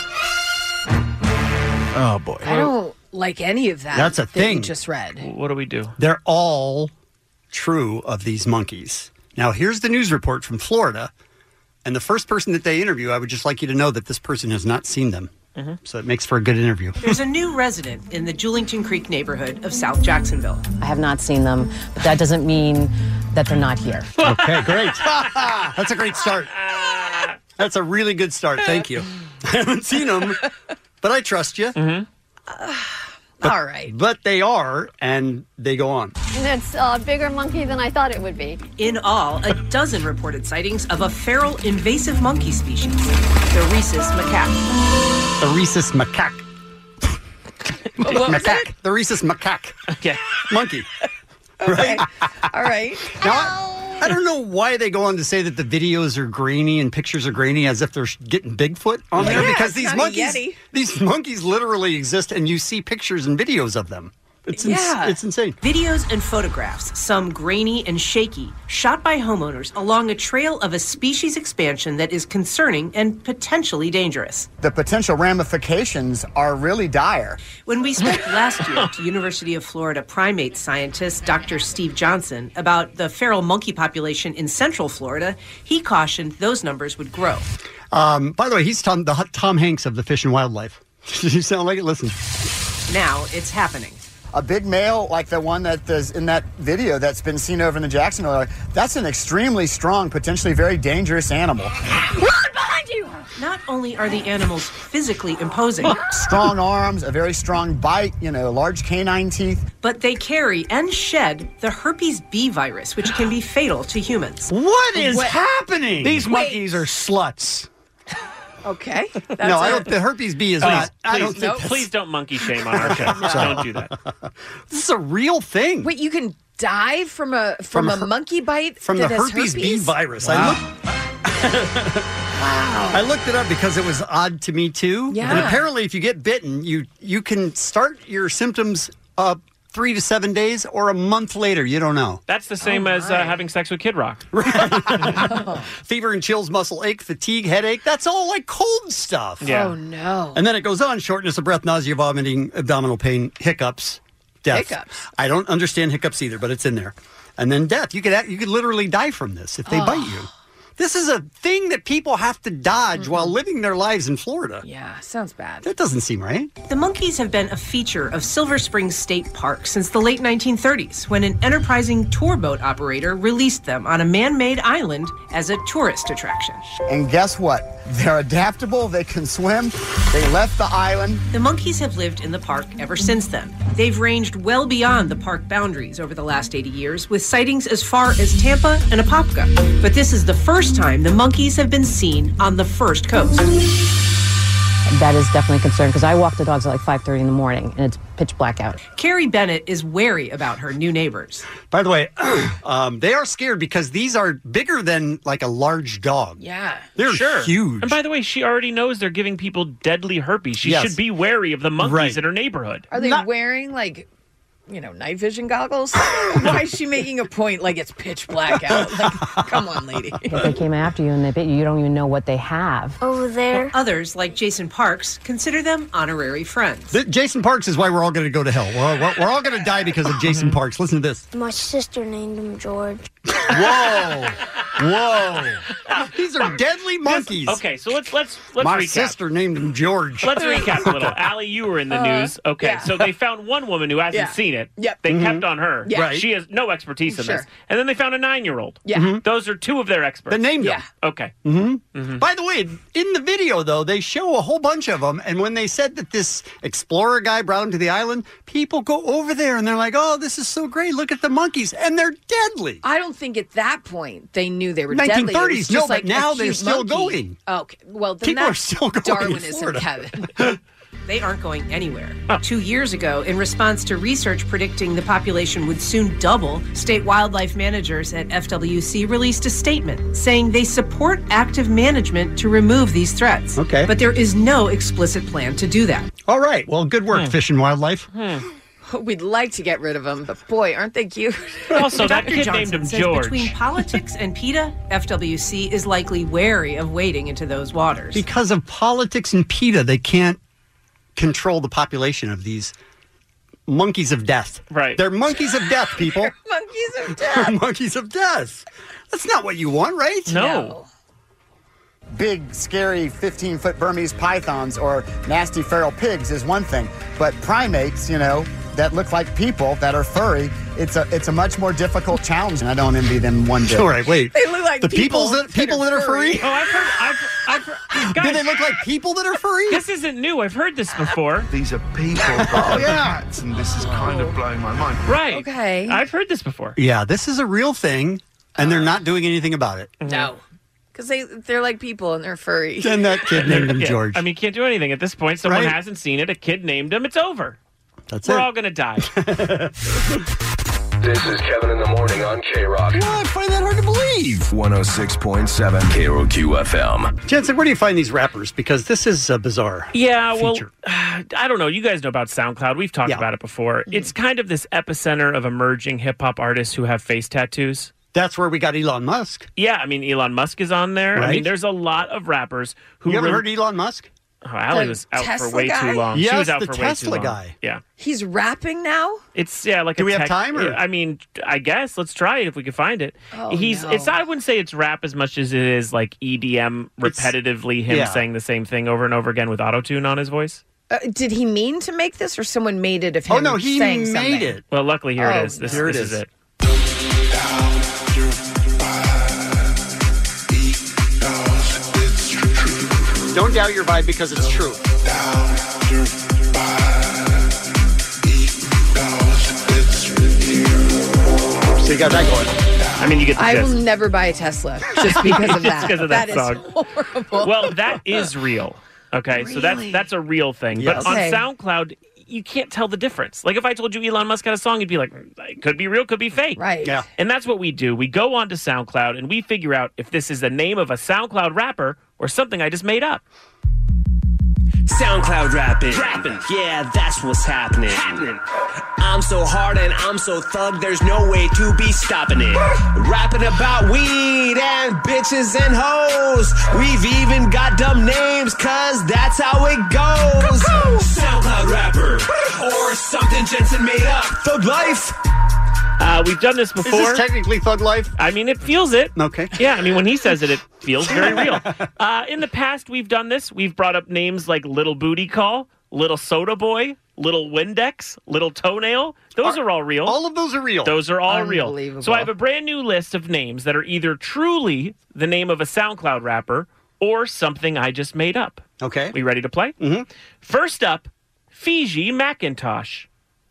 Oh, boy. I don't like any of that. That's a that you thing. just read. what do we do? They're all true of these monkeys. Now, here's the news report from Florida. And the first person that they interview, I would just like you to know that this person has not seen them. Mm-hmm. So it makes for a good interview. There's a new resident in the Julington Creek neighborhood of South Jacksonville. I have not seen them, but that doesn't mean that they're not here. Okay, great. That's a great start. That's a really good start. Thank you. I haven't seen them, but I trust you. Mm-hmm. But, All right. But they are, and they go on. It's a bigger monkey than I thought it would be. In all, a dozen reported sightings of a feral invasive monkey species, the rhesus macaque. The rhesus macaque. What was macaque. it? The rhesus macaque. Okay. Monkey. Okay. Right? All right. Now, I, I don't know why they go on to say that the videos are grainy and pictures are grainy as if they're getting Bigfoot on there, Yeah, because it's these not a monkeys, Yeti. these monkeys literally exist, and you see pictures and videos of them. It's ins- Yeah. it's insane. Videos and photographs, some grainy and shaky, shot by homeowners along a trail of a species expansion that is concerning and potentially dangerous. The potential ramifications are really dire. When we spoke last year to University of Florida primate scientist Doctor Steve Johnson about the feral monkey population in Central Florida, he cautioned those numbers would grow. Um, by the way, he's Tom, the Tom Hanks of the Fish and Wildlife. Does he sound like it? Listen. Now it's happening. A big male like the one that is in that video that's been seen over in the Jacksonville area, that's an extremely strong, potentially very dangerous animal. Run behind you! Not only are the animals physically imposing, Strong arms, a very strong bite, you know, large canine teeth. but they carry and shed the herpes B virus, which can be fatal to humans. What is happening? These monkeys are sluts. Okay. That's no, I it. don't. The herpes B is Please, not. I please, don't think. no, that's- please don't monkey shame on our show. Don't do that. This is a real thing. Wait, you can die from a from, From a her- monkey bite From that the has herpes, B herpes? virus. Wow. I looked. I looked it up because it was odd to me too. Yeah. And apparently, if you get bitten, you you can start your symptoms uh, three to seven days or a month later. You don't know. That's the same Oh, as uh, my. having sex with Kid Rock. Fever and chills, muscle ache, fatigue, headache. That's all like cold stuff. Yeah. Oh no. And then it goes on: shortness of breath, nausea, vomiting, abdominal pain, hiccups, death. Hiccups. I don't understand hiccups either, but it's in there. And then death. You could act- you could literally die from this if they Oh. bite you. This is a thing that people have to dodge while living their lives in Florida. Yeah, sounds bad. That doesn't seem right. The monkeys have been a feature of Silver Springs State Park since the late nineteen thirties, when an enterprising tour boat operator released them on a man-made island as a tourist attraction. And guess what? They're adaptable, they can swim, they left the island. The monkeys have lived in the park ever since then. They've ranged well beyond the park boundaries over the last eighty years, with sightings as far as Tampa and Apopka. But this is the first time the monkeys have been seen on the first coast. That is definitely a concern because I walk the dogs at like five thirty in the morning and it's pitch black out. Carrie Bennett is wary about her new neighbors. By the way, um, they are scared because these are bigger than like a large dog. Yeah. They're Sure. huge. And by the way, she already knows they're giving people deadly herpes. She Yes. should be wary of the monkeys Right. in her neighborhood. Are they Not- wearing like, you know, night vision goggles? Why is she making a point like it's pitch black out? Like, come on, lady. If they came after you and they bit you, you don't even know what they have. Over there. Others, like Jason Parks, consider them honorary friends. Th- Jason Parks is why we're all going to go to hell. We're all, we're all going to die because of Jason Parks. Listen to this. My sister named him George. Whoa. Whoa. These are deadly monkeys. This- okay, so let's let's let's My recap. sister named him George. Let's recap a little. Allie, you were in the Uh, news. Okay, yeah. so they found one woman who hasn't Yeah. seen it. Yep. They Mhm. kept on her. Yeah. Right. She has no expertise in Sure. this. And then they found a nine-year-old. Yeah. Mhm. Those are two of their experts. They named Yeah. them. Okay. Mm-hmm. By the way, in the video, though, they show a whole bunch of them. And when they said that this explorer guy brought them to the island, people go over there and they're like, oh, this is so great. Look at the monkeys. And they're deadly. I don't think at that point they knew they were nineteen deadly. thirties, It was no, just but like a now they're cute still monkey. going. Okay, well then People are that's still going in Darwinism, Florida. Kevin. They aren't going anywhere. Two years ago, in response to research predicting the population would soon double, state wildlife managers at F W C released a statement saying they support active management to remove these threats. Okay. But there is no explicit plan to do that. All right. Well, good work, Fish and Wildlife. We'd like to get rid of them, but boy, aren't they cute? Also, that Doctor kid Johnson named him says George. between politics and PETA, F W C is likely wary of wading into those waters. Because of politics and PETA, they can't control the population of these monkeys of death. Right. They're monkeys of death, people. Monkeys of They're death. monkeys of death. That's not what you want, right? No. Big, scary fifteen-foot Burmese pythons or nasty feral pigs is one thing, but primates, you know, that look like people that are furry, it's a it's a much more difficult challenge, and I don't envy them one bit. All right, wait. They look like the people peoples that people that are furry. Oh, I've heard. I've, I've heard. Guys, Do they look like people that are furry? This isn't new. I've heard this before. These are people that are bats, and this is kind of blowing my mind. Right. Okay. I've heard this before. Yeah, this is a real thing, and they're not doing anything about it. No. Because they, they're like people and they're furry. And that kid named him Yeah, George. I mean, can't do anything at this point. Someone Right. hasn't seen it. A kid named him. It's over. That's We're it. all gonna die. This is Kevin in the Morning on K-Rock. Well, I find that hard to believe. one oh six point seven K R O Q F M. Jensen, where do you find these rappers? Because this is a bizarre Yeah, well, feature. I don't know. You guys know about SoundCloud. We've talked Yeah. about it before. It's kind of this epicenter of emerging hip hop artists who have face tattoos. That's where we got Elon Musk. Yeah, I mean, Elon Musk is on there. I Right. mean, there's a lot of rappers who. You ever re- heard Elon Musk? Oh, Allie The was out Tesla for way guy? too long. she Yes, was out the for Tesla way too long. guy. Yeah, He's rapping now? it's yeah like. Do a we have tech- time, or- I mean, I guess let's try it if we can find it. Oh, He's. no. It's not. I wouldn't say it's rap as much as it is like E D M, It's- repetitively him yeah. saying the same thing over and over again with autotune on his voice. Uh, did he mean to make this or someone made it of him Oh, no, he saying made something? it. Well, luckily here Oh, it is. This, here it this is. is. it. Don't doubt your vibe because it's true. So you got that going. I mean, you get the I gist. will never buy a Tesla just because of Just that. 'cause of that is song. horrible. Well, that is real. Okay, so that's Really? that's a real thing. Yes. But Okay. on SoundCloud, you can't tell the difference. Like if I told you Elon Musk had a song, you'd be like, it could be real, could be fake. Right. Yeah. And that's what we do. We go onto SoundCloud and we figure out if this is the name of a SoundCloud rapper or something I just made up. SoundCloud rapping. Rapping. Yeah, that's what's happening. Happening. I'm so hard and I'm so thug, there's no way to be stopping it. Rapping about weed and bitches and hoes. We've even got dumb names, cause that's how it goes. SoundCloud rapper. Or something Jensen made up. Thug life. Uh, we've done this Is before. this technically Thug Life? I mean, it feels it. Okay. Yeah, I mean, when he says it, it feels very real. Uh, in the past, we've done this. We've brought up names like Little Booty Call, Little Soda Boy, Little Windex, Little Toenail. Those are, are all real. All of those are real. Those are all real. Unbelievable. So I have a brand new list of names that are either truly the name of a SoundCloud rapper or something I just made up. Okay. We ready to play? Mm-hmm. First up, Fiji Macintosh.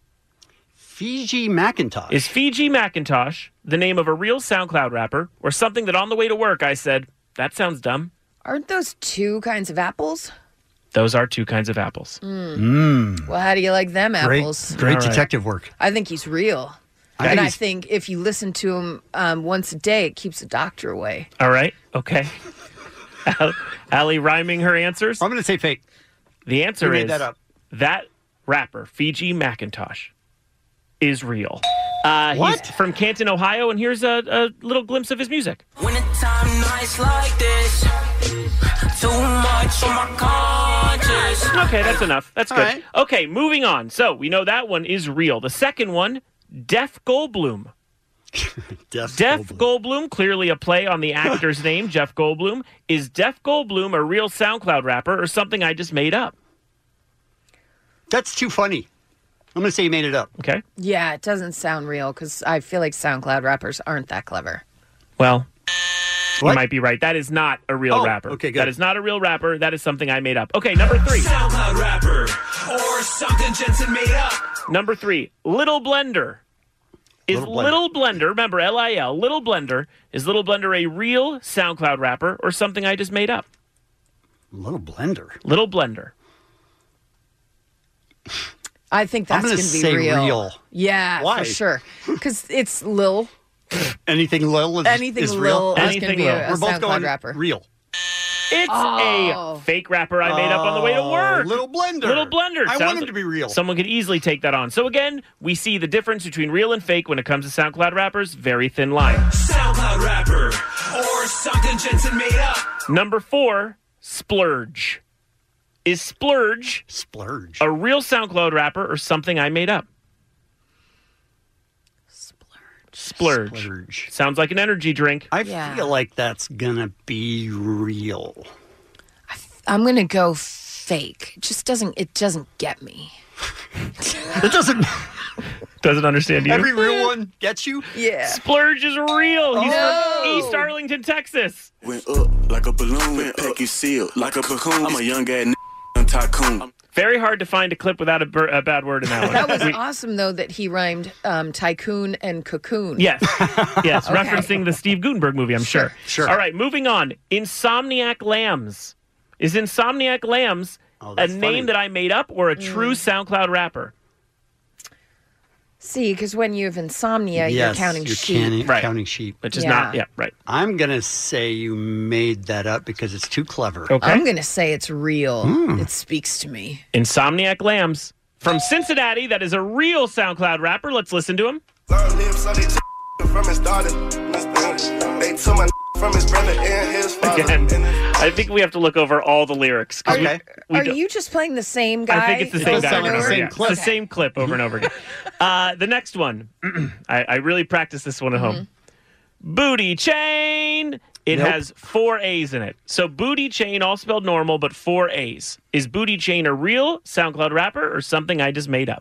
Fiji Macintosh. Is Fiji Macintosh the name of a real SoundCloud rapper or something that on the way to work I said, that sounds dumb? Aren't those two kinds of apples? Those are two kinds of apples. Mm. Well, how do you like them Great, apples? great All right. detective work. I think he's real. I and think I he's- think if you listen to him um, once a day, it keeps the doctor away. All right. Okay. Al- Allie rhyming her answers. I'm going to say fake. The answer You made is that up. that rapper, Fiji Macintosh, is real. Uh, What? He's from Canton, Ohio, and here's a, a little glimpse of his music. Wintertime nights like this. Too much on my conscience. Okay, that's enough. That's All good. right. Okay, moving on. So we know that one is real. The second one, Def Goldblum. Jeff, Jeff Goldblum. Goldblum, clearly a play on the actor's name, Jeff Goldblum. Is Jeff Goldblum a real SoundCloud rapper or something I just made up? That's too funny. I'm going to say you made it up. Okay. Yeah, it doesn't sound real because I feel like SoundCloud rappers aren't that clever. Well, What? you might be right. That is not a real Oh, rapper. okay, good. That is not a real rapper. That is something I made up. Okay, number three. SoundCloud rapper or something Jensen made up. Number three, Little Blender. Is Little Blender. Little Blender, remember L I L, Little Blender, is Little Blender a real SoundCloud rapper or something I just made up? Little Blender. Little Blender. I think I'm that's gonna going to be say real. real. Yeah, Why? for sure. Because it's Lil. Anything Lil is, Anything is Lil real? is Anything going to be Lil. a, a We're both SoundCloud going rapper. real. It's Oh. a fake rapper I made up on the way to Oh, work. Little Blender. Little Blender. I Sounds want him like to be real. Someone could easily take that on. So again, we see the difference between real and fake when it comes to SoundCloud rappers. Very thin line. SoundCloud rapper or something Jensen made up. Number four, Splurge. Is Splurge Splurge. a real SoundCloud rapper or something I made up? Splurge. Splurge. Sounds like an energy drink. I Yeah. feel like that's going to be real. I'm going to go fake. It just doesn't, it doesn't get me. It doesn't. Doesn't understand you. Every real one gets you? Yeah. Splurge is real. He's No. from East Arlington, Texas. Went up like a balloon, went peck you sealed like a cocoon. I'm a young ass n- tycoon. Very hard to find a clip without a, bur- a bad word in that one. That was We- awesome, though, that he rhymed um, tycoon and cocoon. Yes. Yes. Okay. Referencing the Steve Gutenberg movie, I'm sure. Sure. All right, moving on. Insomniac Lambs. Is Insomniac Lambs Oh, a that's name funny. that I made up or a true SoundCloud rapper? See, because when you have insomnia, you're Yes, counting you're sheep. canning- Right. counting sheep. Which is Yeah. not, yeah, right. I'm going to say you made that up because it's too clever. Okay. I'm going to say it's real. Hmm. It speaks to me. Insomniac Lambs. From Cincinnati, that is a real SoundCloud rapper. Let's listen to him. Again, I think we have to look over all the lyrics. 'cause we- Okay. we Are don't- you just playing the same guy? I think it's the same It's guy the over and over same again. clip. It's the same clip over and over again. Uh, the next one, I, I really practiced this one at home. Booty Chain. It Nope. has four A's in it. So Booty Chain, all spelled normal, but four A's. Is Booty Chain a real SoundCloud rapper or something I just made up?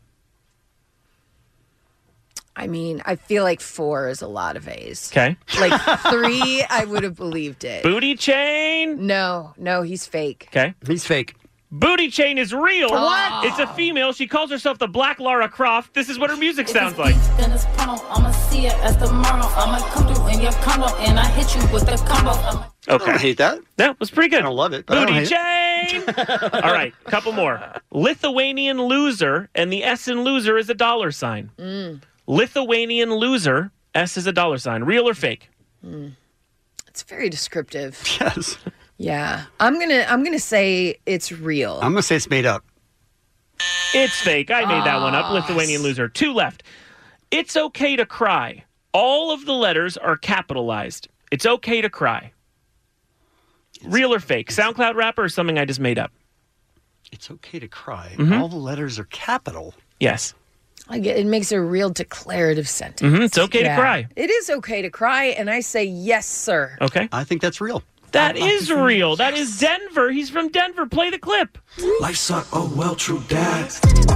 I mean, I feel like four is a lot of A's. Okay. Like three, I would have believed it. Booty Chain. No, no, he's fake. Okay. He's fake. Booty Chain is real. What? It's a female. She calls herself the Black Lara Croft. This is what her music sounds like. Then it's promo. I'ma see it as tomorrow. I'ma come through in your combo and I hit you with the combo. I'ma- I don't Okay. hate that. That was pretty good. I don't love it, but I don't Booty hate Chain. All right, couple more. Lithuanian Loser, and the S in loser is a dollar sign. Mm. Lithuanian Loser, S is a dollar sign. Real or fake? It's very descriptive. Yes. Yeah, I'm gonna I'm gonna say it's real. I'm going to say it's made up. It's fake. I made that one up. Lithuanian Loser. Two left. It's okay to cry. All of the letters are capitalized. It's okay to cry. Real or fake? SoundCloud rapper or something I just made up? It's okay to cry. Mhm. All the letters are capital. Yes. I get it makes a real declarative sentence. Mhm, it's okay to cry. It is okay to cry, and I say yes, sir. Okay. I think that's real. That is real. That is Denver. He's from Denver. Play the clip. Life suck, oh well, true dad.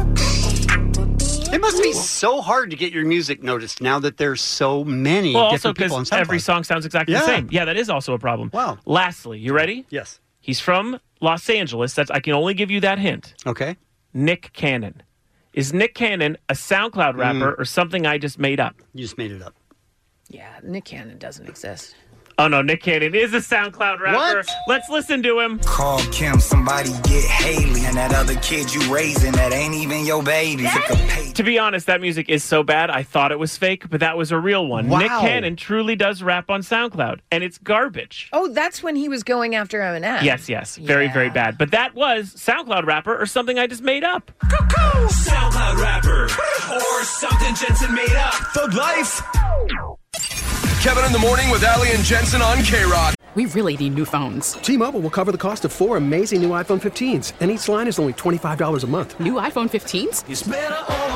It must be so hard to get your music noticed now that there's so many Well, also different people on because SoundCloud. every song sounds exactly Yeah. the same. Yeah, that is also a problem. Wow. Lastly, you ready? Yes. He's from Los Angeles. That's I can only give you that hint. Okay. Nick Cannon. Is Nick Cannon a SoundCloud rapper or something I just made up? You just made it up. Yeah, Nick Cannon doesn't exist. Oh no, Nick Cannon is a SoundCloud rapper. What? Let's listen to him. Call Kim, somebody get Haley, and that other kid you raising that ain't even your baby. Took a pay- To be honest, that music is so bad, I thought it was fake, but that was a real one. Wow. Nick Cannon truly does rap on SoundCloud, and it's garbage. Oh, that's when he was going after Eminem. Yes, yes. Very, Yeah. very bad. But that was SoundCloud rapper or something I just made up. SoundCloud rapper or something Jensen made up. Thug Life. Kevin in the Morning with Ali and Jensen on K-Rock. We really need new phones. T-Mobile will cover the cost of four amazing new iPhone fifteens, and each line is only twenty-five dollars a month. New iPhone fifteens? It's better over here.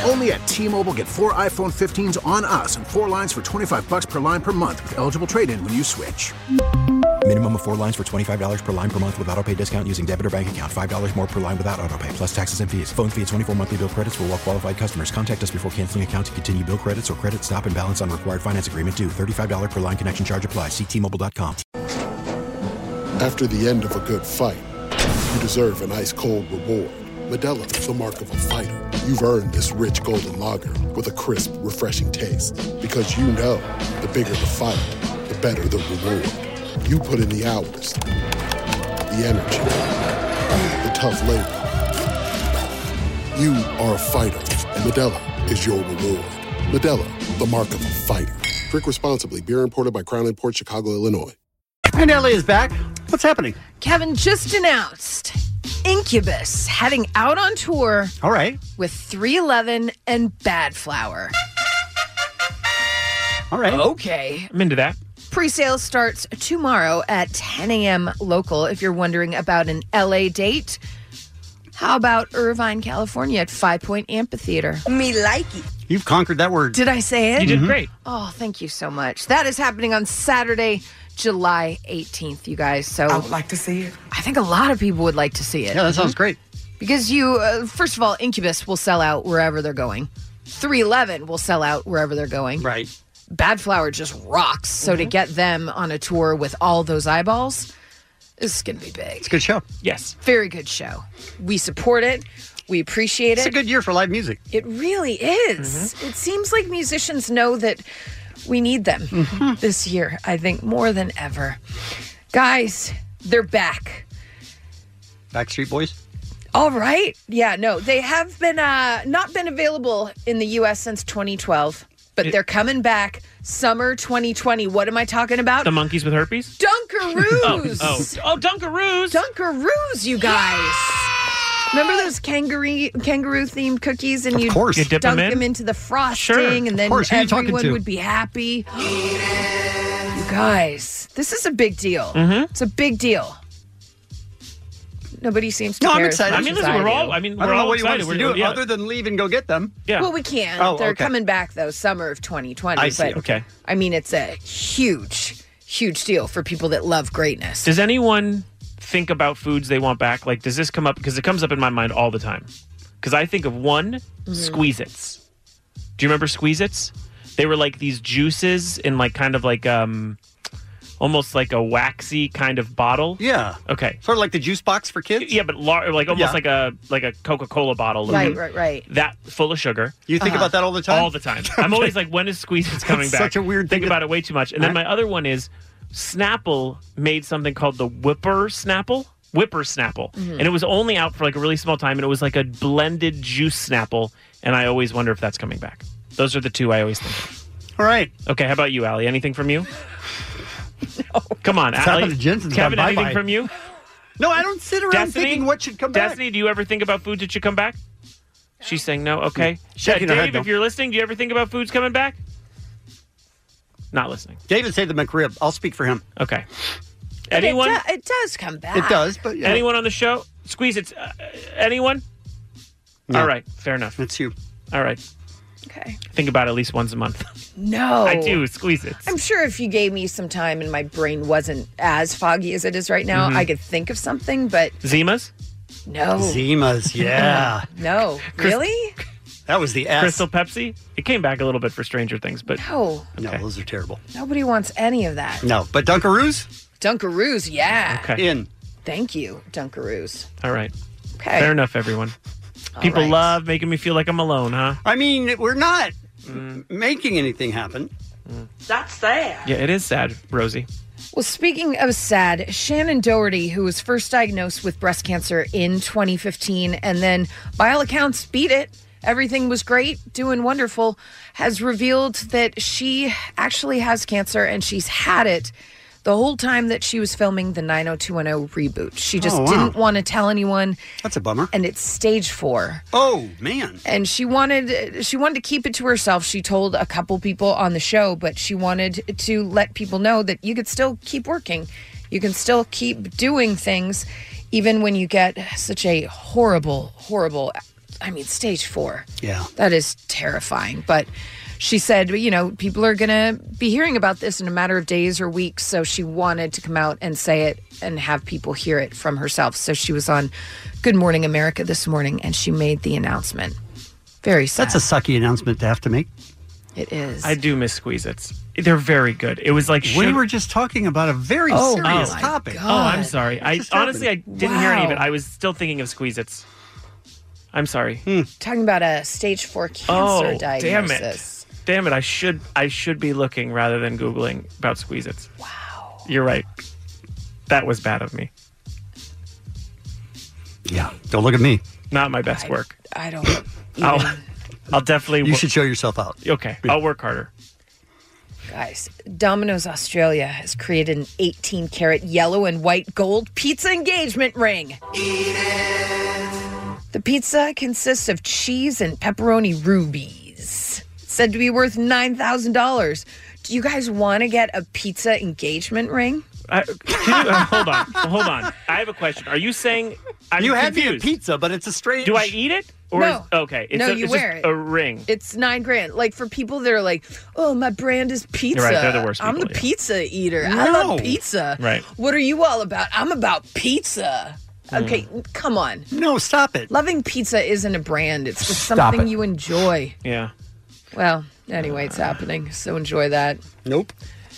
Only at T-Mobile, get four iPhone fifteens on us and four lines for twenty-five bucks per line per month with eligible trade-in when you switch. Minimum of four lines for twenty-five dollars per line per month with autopay discount using debit or bank account. five dollars more per line without autopay, plus taxes and fees. Phone fee at twenty-four monthly bill credits for well-qualified customers. Contact us before canceling account to continue bill credits or credit stop and balance on required finance agreement due. thirty-five dollars per line connection charge applies. See T Mobile dot com. After the end of a good fight, you deserve an ice-cold reward. Modelo is the mark of a fighter. You've earned this rich golden lager with a crisp, refreshing taste. Because you know, the bigger the fight, the better the reward. You put in the hours, the energy, the tough labor. You are a fighter, and Modelo is your reward. Modelo, the mark of a fighter. Drink responsibly. Beer imported by Crown Imports, Chicago, Illinois. And Ellie is back. What's happening? Kevin just announced Incubus heading out on tour. All right. With three eleven and Bad Flower. All right. Okay. I'm into that. Pre-sale starts tomorrow at ten a.m. local. If you're wondering about an L A date, how about Irvine, California at Five Point Amphitheater? Me like it. You've conquered that word. Did I say it? You did mm-hmm. great. Oh, thank you so much. That is happening on Saturday, July eighteenth, you guys. So I would like to see it. I think a lot of people would like to see it. Yeah, that sounds mm-hmm. great. Because you, uh, first of all, Incubus will sell out wherever they're going. three eleven will sell out wherever they're going. Right. Bad Flower just rocks. So mm-hmm. to get them on a tour with all those eyeballs, this is going to be big. It's a good show. Yes. Very good show. We support it. We appreciate it's it. It's a good year for live music. It really is. Mm-hmm. It seems like musicians know that we need them mm-hmm. this year, I think, more than ever. Guys, they're back. Backstreet Boys? All right. Yeah, no, they have been uh, not been available in the U S since twenty twelve, but it, they're coming back summer twenty twenty. What am I talking about? The monkeys with herpes? Dunkaroos. oh, oh, oh, Dunkaroos. Dunkaroos, you guys. Yeah! Remember those kangaroo kangaroo themed cookies, and of you'd course. You dip dunk them, in? them into the frosting, sure. and then everyone would be happy. You guys, this is a big deal. Mm-hmm. It's a big deal. Nobody seems to no, care. I'm excited. I mean, listen, we're all. I mean, we're I don't know all what you excited. want us to we're do yeah. other than leave and go get them. Yeah. Well, we can. Oh, They're okay. coming back though, summer of twenty twenty. I see. But, okay. I mean, it's a huge, huge deal for people that love greatness. Does anyone think about foods they want back? Like, does this come up? Because it comes up in my mind all the time. Because I think of one, mm-hmm. Squeeze-Its. Do you remember Squeeze-Its? They were like these juices in like kind of like um, almost like a waxy kind of bottle. Yeah. Okay. Sort of like the juice box for kids. Yeah, but lar- like almost Yeah. like a like a Coca-Cola bottle. Right, right, right. That full of sugar. You think Uh-huh. about that all the time? All the time. I'm always like, when is Squeeze-Its coming That's back? such a weird Think thing. about it way too much. And then my other one is Snapple made something called the Whipper Snapple. Whipper Snapple. Mm-hmm. And it was only out for like a really small time, and it was like a blended juice Snapple, and I always wonder if that's coming back. Those are the two I always think of. All right. Okay, how about you, Allie? Anything from you? No. Come on, What's Allie. happened to Jensen's Kevin, gone anything bye-bye. from you? No, I don't sit around Destiny? thinking what should come back. Destiny, do you ever think about foods that should come back? She's saying no. Okay. Shaking uh, her Dave, head no. if you're listening, do you ever think about foods coming back? Not listening. David said the McRib. I'll speak for him. Okay. But Anyone? It, do- it does come back. It does, but yeah. Anyone on the show? Squeeze it. Uh, anyone? No. All right. Fair enough. It's you. All right. Okay. Think about it at least once a month. No. I do. Squeeze it. I'm sure if you gave me some time and my brain wasn't as foggy as it is right now, Mhm. I could think of something, but Zimas? no. Zimas, yeah. No. Chris- Really? That was the S. Crystal Pepsi? It came back a little bit for Stranger Things, but No. No, those are terrible. Nobody wants any of that. No, but Dunkaroos? Dunkaroos, yeah. okay. In. Thank you, Dunkaroos. All right. Okay. Fair enough, everyone. All People right. love making me feel like I'm alone, huh? I mean, we're not making anything happen. That's sad. Yeah, it is sad, Rosie. Well, speaking of sad, Shannon Doherty, who was first diagnosed with breast cancer in twenty fifteen and then, by all accounts, beat it. Everything was great, doing wonderful, has revealed that she actually has cancer and she's had it the whole time that she was filming the nine oh two one oh reboot. She just Oh, wow. didn't want to tell anyone. That's a bummer. And it's stage four. Oh, man. And she wanted she wanted to keep it to herself. She told a couple people on the show, but she wanted to let people know that you could still keep working. You can still keep doing things even when you get such a horrible, horrible I mean, stage four. Yeah. That is terrifying. But she said, you know, people are going to be hearing about this in a matter of days or weeks. So she wanted to come out and say it and have people hear it from herself. So she was on Good Morning America this morning and she made the announcement. Very sad. That's a sucky announcement to have to make. It is. I do miss Squeeze-Its. They're very good. It was like We sugar- were just talking about a very Oh, serious my topic. God. Oh, I'm sorry. I just honestly I happened? didn't hear any of it. Wow. I was still thinking of Squeeze-Its. I'm sorry. Hmm. Talking about a stage four cancer Oh, diagnosis. damn it. Damn it. I should I should be looking rather than Googling about Squeeze-Its. Wow. You're right. That was bad of me. Yeah. Don't look at me. Not my best work. I don't I'll, even... I'll definitely... You wo- should show yourself out. Okay. I'll work harder. Guys, Domino's Australia has created an eighteen karat yellow and white gold pizza engagement ring. Eat it. The pizza consists of cheese and pepperoni rubies. It's said to be worth nine thousand dollars. Do you guys want to get a pizza engagement ring? I, can you, uh, hold on. Hold on. I have a question. Are you saying... I'm you had me confused. a pizza, but it's a strange... Do I eat it? Or No. Is, okay. It's No, a, you it's wear just it. a ring. It's nine grand. Like for people that are like, oh, my brand is pizza. You're right, they're the worst I'm people, the yeah. pizza eater. I No. love pizza. Right. What are you all about? I'm about pizza. Okay, come on. No, stop it. Loving pizza isn't a brand. It's just Stop something it. you enjoy. Yeah. Well, anyway, it's happening. So enjoy that. Nope.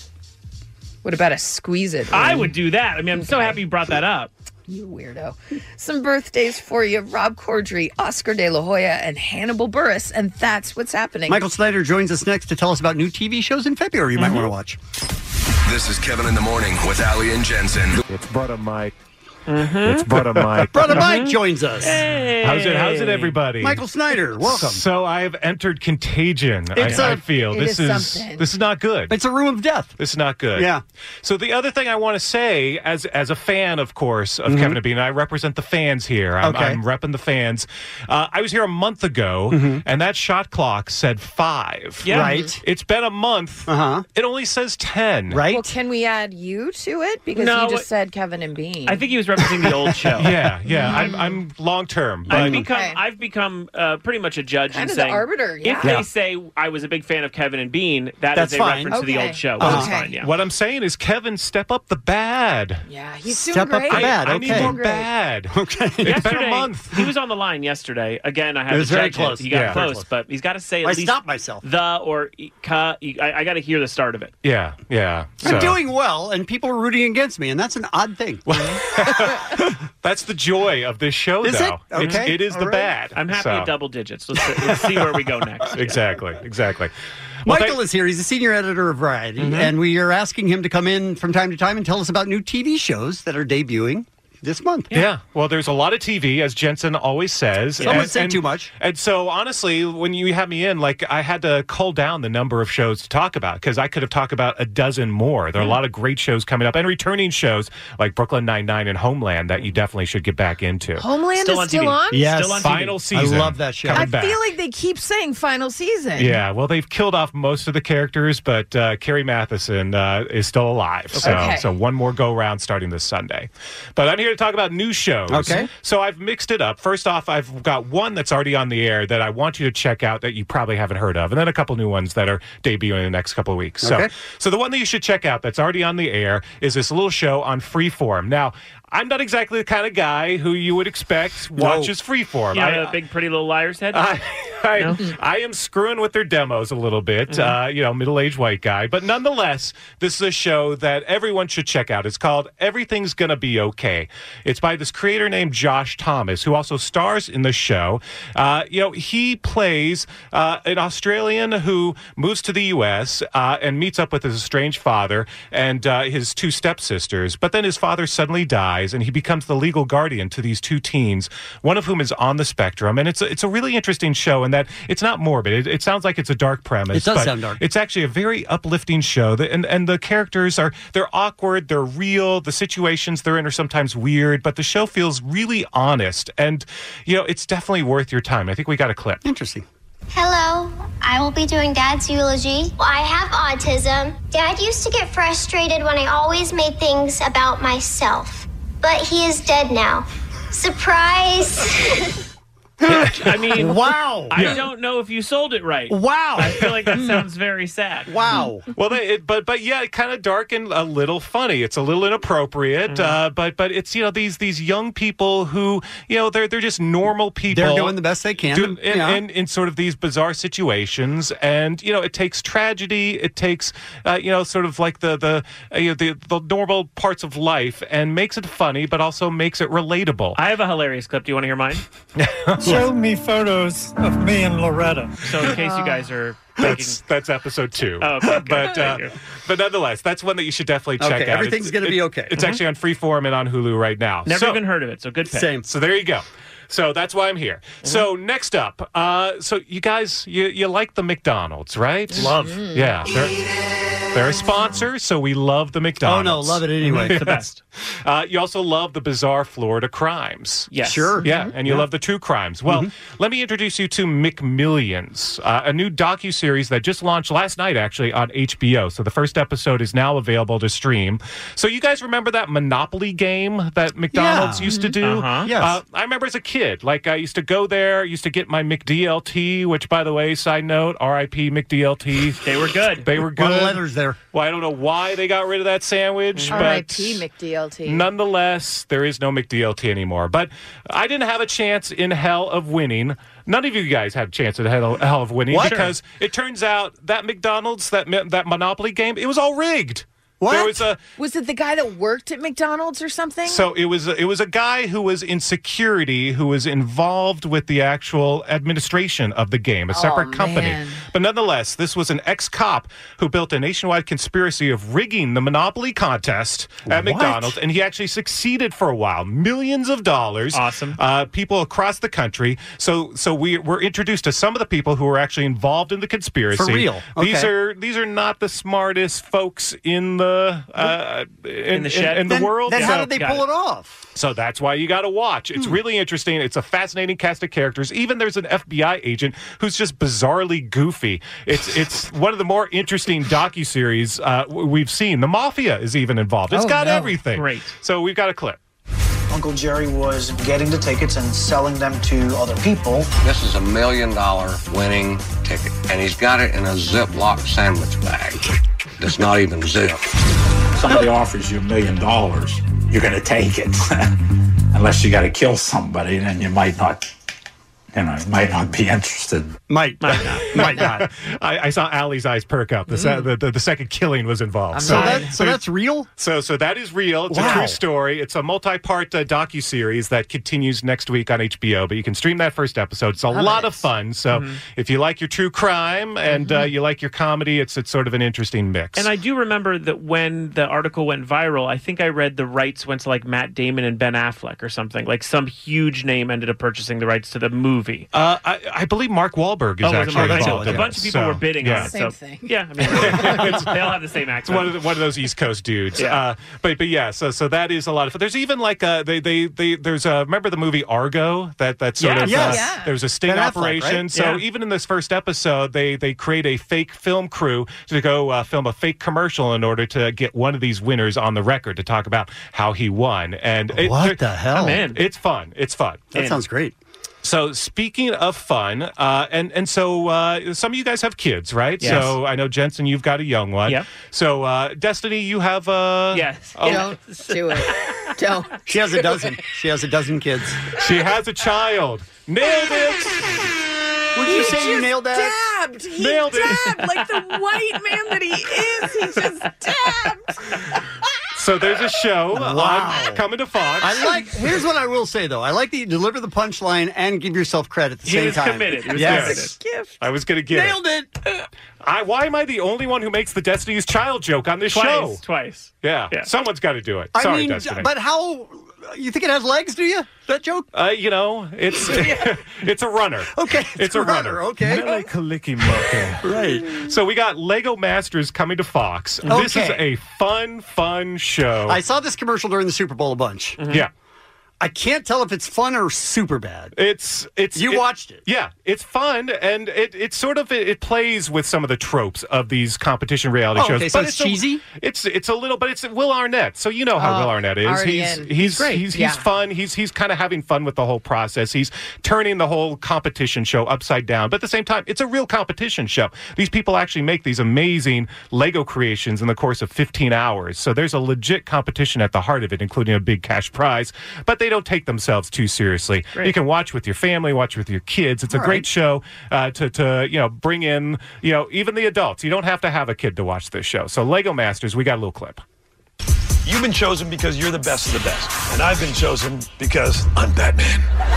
What about a squeeze it? I ring? would do that. I mean, I'm so happy you brought that up. You weirdo. Some birthdays for you. Rob Corddry, Oscar De La Hoya, and Hannibal Buress. And that's what's happening. Michael Snyder joins us next to tell us about new T V shows in February you might Mm-hmm. want to watch. This is Kevin in the Morning with Ali and Jensen. It's Brother Mike. Mm-hmm. It's Brother Mike. Brother Mike joins us. Hey. How's it? How's it, everybody? Michael Snyder, welcome. So I have entered contagion. It's I a- I feel it this is is something. this is not good. It's a room of death. This is not good. Yeah. So the other thing I want to say, as as a fan, of course, of Mhm. Kevin and Bean, I represent the fans here. I'm, Okay. I'm repping the fans. Uh, I was here a month ago, Mhm. and that shot clock said five. Yeah. Right. It's been a month. Uh-huh. It only says ten. Right? Well, can we add you to it? Because No, you just what- said Kevin and Bean. I think he was referencing the old show. Yeah, yeah. I'm I'm long term. I've But become Okay. I've become uh, pretty much a judge Kind in of the saying arbiter, yeah. if they Yeah. say I was a big fan of Kevin and Bean, that That's is a fine. reference to the Okay. old show. Uh-huh. Which is Okay. fine, yeah. what I'm saying is, Kevin, step up the bad. yeah, he's Step doing up great. the bad. I okay. need more Great. bad. Okay. It's been Yesterday, a month. he was on the line yesterday. Again, I had It to was very judge close. it. He got Yeah. close, Very close. but he's got to say at I least stopped myself. the or e- ka. e- I, I got to hear the start of it. Yeah, yeah. I'm So- doing well, and people are rooting against me, and that's an odd thing. That's the joy of this show, Is it? though. It's- Okay. it is All the right. bad. I'm happy So- at double digits. Let's, let's see where we go next. Exactly, exactly. Well, Michael thank- is here. He's a senior editor of Variety, and we are asking him to come in from time to time and tell us about new T V shows that are debuting this month. Yeah. Well, there's a lot of T V, as Jensen always says. Some would and- say and- too much. And so, honestly, when you had me in, like, I had to cull down the number of shows to talk about because I could have talked about a dozen more. There are a lot of great shows coming up and returning shows like Brooklyn Nine-Nine and Homeland that you definitely should get back into. Homeland Still is on still T V. on? Yes. Still on T V. Final season. I love that show. I coming back. feel like they keep saying final season. Yeah, well, they've killed off most of the characters, but uh, Carrie Matheson uh, is still alive. So, Okay. so one more go round starting this Sunday. But I'm here to talk about new shows. Okay. So I've mixed it up. First off, I've got one that's already on the air that I want you to check out that you probably haven't heard of, and then a couple new ones that are debuting in the next couple of weeks. Okay. So, so the one that you should check out that's already on the air is this little show on Freeform. Now, I'm not exactly the kind of guy who you would expect watches Freeform. You know, I- a big Pretty Little Liars head. I, I, No? I am screwing with their demos a little bit, Mm-hmm. uh, you know, middle-aged white guy. But nonetheless, this is a show that everyone should check out. It's called Everything's Gonna Be Okay. It's by this creator named Josh Thomas, who also stars in the show. Uh, you know, he plays uh, an Australian who moves to the U S uh, and meets up with his estranged father and uh, his two stepsisters. But then his father suddenly dies, and he becomes the legal guardian to these two teens, one of whom is on the spectrum. And it's a, it's a really interesting show in that it's not morbid. It, it sounds like it's a dark premise. It does but sound dark. It's actually a very uplifting show. The, and, and the characters are, they're awkward, they're real. The situations they're in are sometimes weird, but the show feels really honest. And, you know, it's definitely worth your time. I think we got a clip. Interesting. Hello, I will be doing Dad's eulogy. I have autism. Dad used to get frustrated when I always made things about myself, but he is dead now. Surprise! I mean, wow. I Yeah. don't know if you sold it right. Wow. I feel like that sounds very sad. Wow. Well, they, it, but but yeah, kind of dark and a little funny. It's a little inappropriate, Mm-hmm. uh, but but it's you know these these young people who you know they're they're just normal people. They're doing the best they can. Do, in, Yeah. in, in sort of these bizarre situations, and you know it takes tragedy, it takes uh, you know sort of like the the, uh, you know, the the normal parts of life, and makes it funny, but also makes it relatable. I have a hilarious clip. Do you want to hear mine? Show me photos of me and Loretta. So in case you guys are That's that's episode two. Oh, okay, good. but uh, Thank you. but nonetheless, that's one that you should definitely check Okay, out. everything's It's- gonna it- be okay. It's Mhm. actually on Freeform and on Hulu right now. Never So- even heard of it, so good pick. Same. So there you go. So that's why I'm here. So next up, uh, so you guys, you, you like the McDonald's, right? Love. Yeah, they're, they're a sponsor, so we love the McDonald's. Oh, no, love it anyway. Yes. The best. Uh, you also love the bizarre Florida crimes. Yes. Sure. Yeah, and you Yeah. love the true crimes. Well, let me introduce you to McMillions, uh, a new docuseries that just launched last night, actually, on H B O. So the first episode is now available to stream. So you guys remember that Monopoly game that McDonald's Yeah. used to do? Uh-huh. Yes. Uh, I remember as a kid, like I used to go there, used to get my McDLT, which, by the way, side note, R I P McDLT. They were good. They were A lot of good. letters there. Well, I don't know why they got rid of that sandwich, R but I P McDLT. nonetheless, there is no McDLT anymore. But I didn't have a chance in hell of winning. None of you guys had a chance in hell, hell of winning What? because it turns out that McDonald's, that that Monopoly game, it was all rigged. What? There was a Was it the guy that worked at McDonald's or something? so it was it was a guy who was in security who was involved with the actual administration of the game, a separate Oh, company. man. But nonetheless, this was an ex-cop who built a nationwide conspiracy of rigging the Monopoly contest at What? McDonald's, and he actually succeeded for a while. Millions of dollars. Awesome. Uh, people across the country. So so we were introduced to some of the people who were actually involved in the conspiracy. For real? These Okay. are these are not the smartest folks in the uh, in, the shed? in, in the Then- world. Then So- how did they got pull it. it off? so that's why you got to watch. It's really interesting. It's a fascinating cast of characters. Even there's an F B I agent who's just bizarrely goofy. It's it's one of the more interesting docuseries uh, w- we've seen. The Mafia is even involved. It's Oh, got no. everything. Great. So we've got a clip. Uncle Jerry was getting the tickets and selling them to other people. This is a million dollar winning ticket, and he's got it in a Ziploc sandwich bag. That's not even zip. Somebody offers you a million dollars, you're going to take it. Unless you got to kill somebody, then you might not, you know, you might not be interested. Might, might not. Might not. I, I saw Allie's eyes perk up. The, se- the, the the second killing was involved. I'm So, not- that, so that's real? So, so that is real. It's a Wow. true story. It's a multi-part uh, docu-series that continues next week on H B O. But you can stream that first episode. It's a Love lot it. of fun. So, Mm-hmm. if you like your true crime and uh, you like your comedy, it's it's sort of an interesting mix. And I do remember that when the article went viral, I think I read the rights went to like Matt Damon and Ben Affleck or something. Like some huge name ended up purchasing the rights to the movie. uh, I, I believe Mark Wahlberg is Oh, was it actually Mark? I know. involved. A in bunch it. of people So, were bidding yeah. on it. Same so, thing. Yeah, I mean, it's- they all have the same It's accent. one of, the, one of those East Coast dudes. Yeah. Uh, but but yeah, so so that is a lot of fun. There's even like a they they, they there's a remember the movie Argo that that sort Yes. of Yes. uh, Yeah. there was a sting Ben Affleck, operation. right? So Yeah. even in this first episode, they they create a fake film crew to go uh, film a fake commercial in order to get one of these winners on the record to talk about how he won. And it- What the hell? I'm in. It's fun. It's fun. That sounds great. So speaking of fun, uh, and and so uh, some of you guys have kids, right? Yes. So I know Jensen, you've got a young one. Yep. So uh, Destiny, you have a Yes. Oh, Don't do it. Don't. She has a dozen. She has a dozen kids. she has a child. Nailed it. Would you say you nailed that? Dabbed. He Nailed it. dabbed like the white man that he is. He just dabbed. So there's a show Wow. on, coming to Fox. I like. Here's what I will say though. I like that you deliver the punchline and give yourself credit at the He same was time. committed. He was yes. Gift. I was going to get Nailed it. it. I, why am I the only one who makes the Destiny's Child joke on this Twice. show? Twice. Yeah. Yeah. Someone's got to do it. I Sorry, mean, Destiny. but how? You think it has legs? Do you? That joke? Uh, you know, it's it's a runner. Okay, It's a runner. Okay. Right. So we got Lego Masters coming to Fox. This is Okay. a fun, fun show. I saw this commercial during the Super Bowl a bunch. Yeah. I can't tell if it's fun or super bad. It's it's you it- watched it. Yeah, it's fun, and it it sort of it, it plays with some of the tropes of these competition reality Oh, shows. okay, so but it's a- cheesy? it's it's a little, but it's Will Arnett, so you know how Oh, Will Arnett is. already He's in. he's He's great, he's, yeah. he's fun. He's he's kind of having fun with the whole process. He's turning the whole competition show upside down, but at the same time, it's a real competition show. These people actually make these amazing Lego creations in the course of fifteen hours. So there's a legit competition at the heart of it, including a big cash prize. But they don't take themselves too seriously. Great. You can watch with your family, watch with your kids. It's a All great right. show uh, to to you know bring in you know even the adults. You don't have to have a kid to watch this show. So Lego Masters, we got a little clip. You've been chosen because you're the best of the best. And I've been chosen because I'm Batman.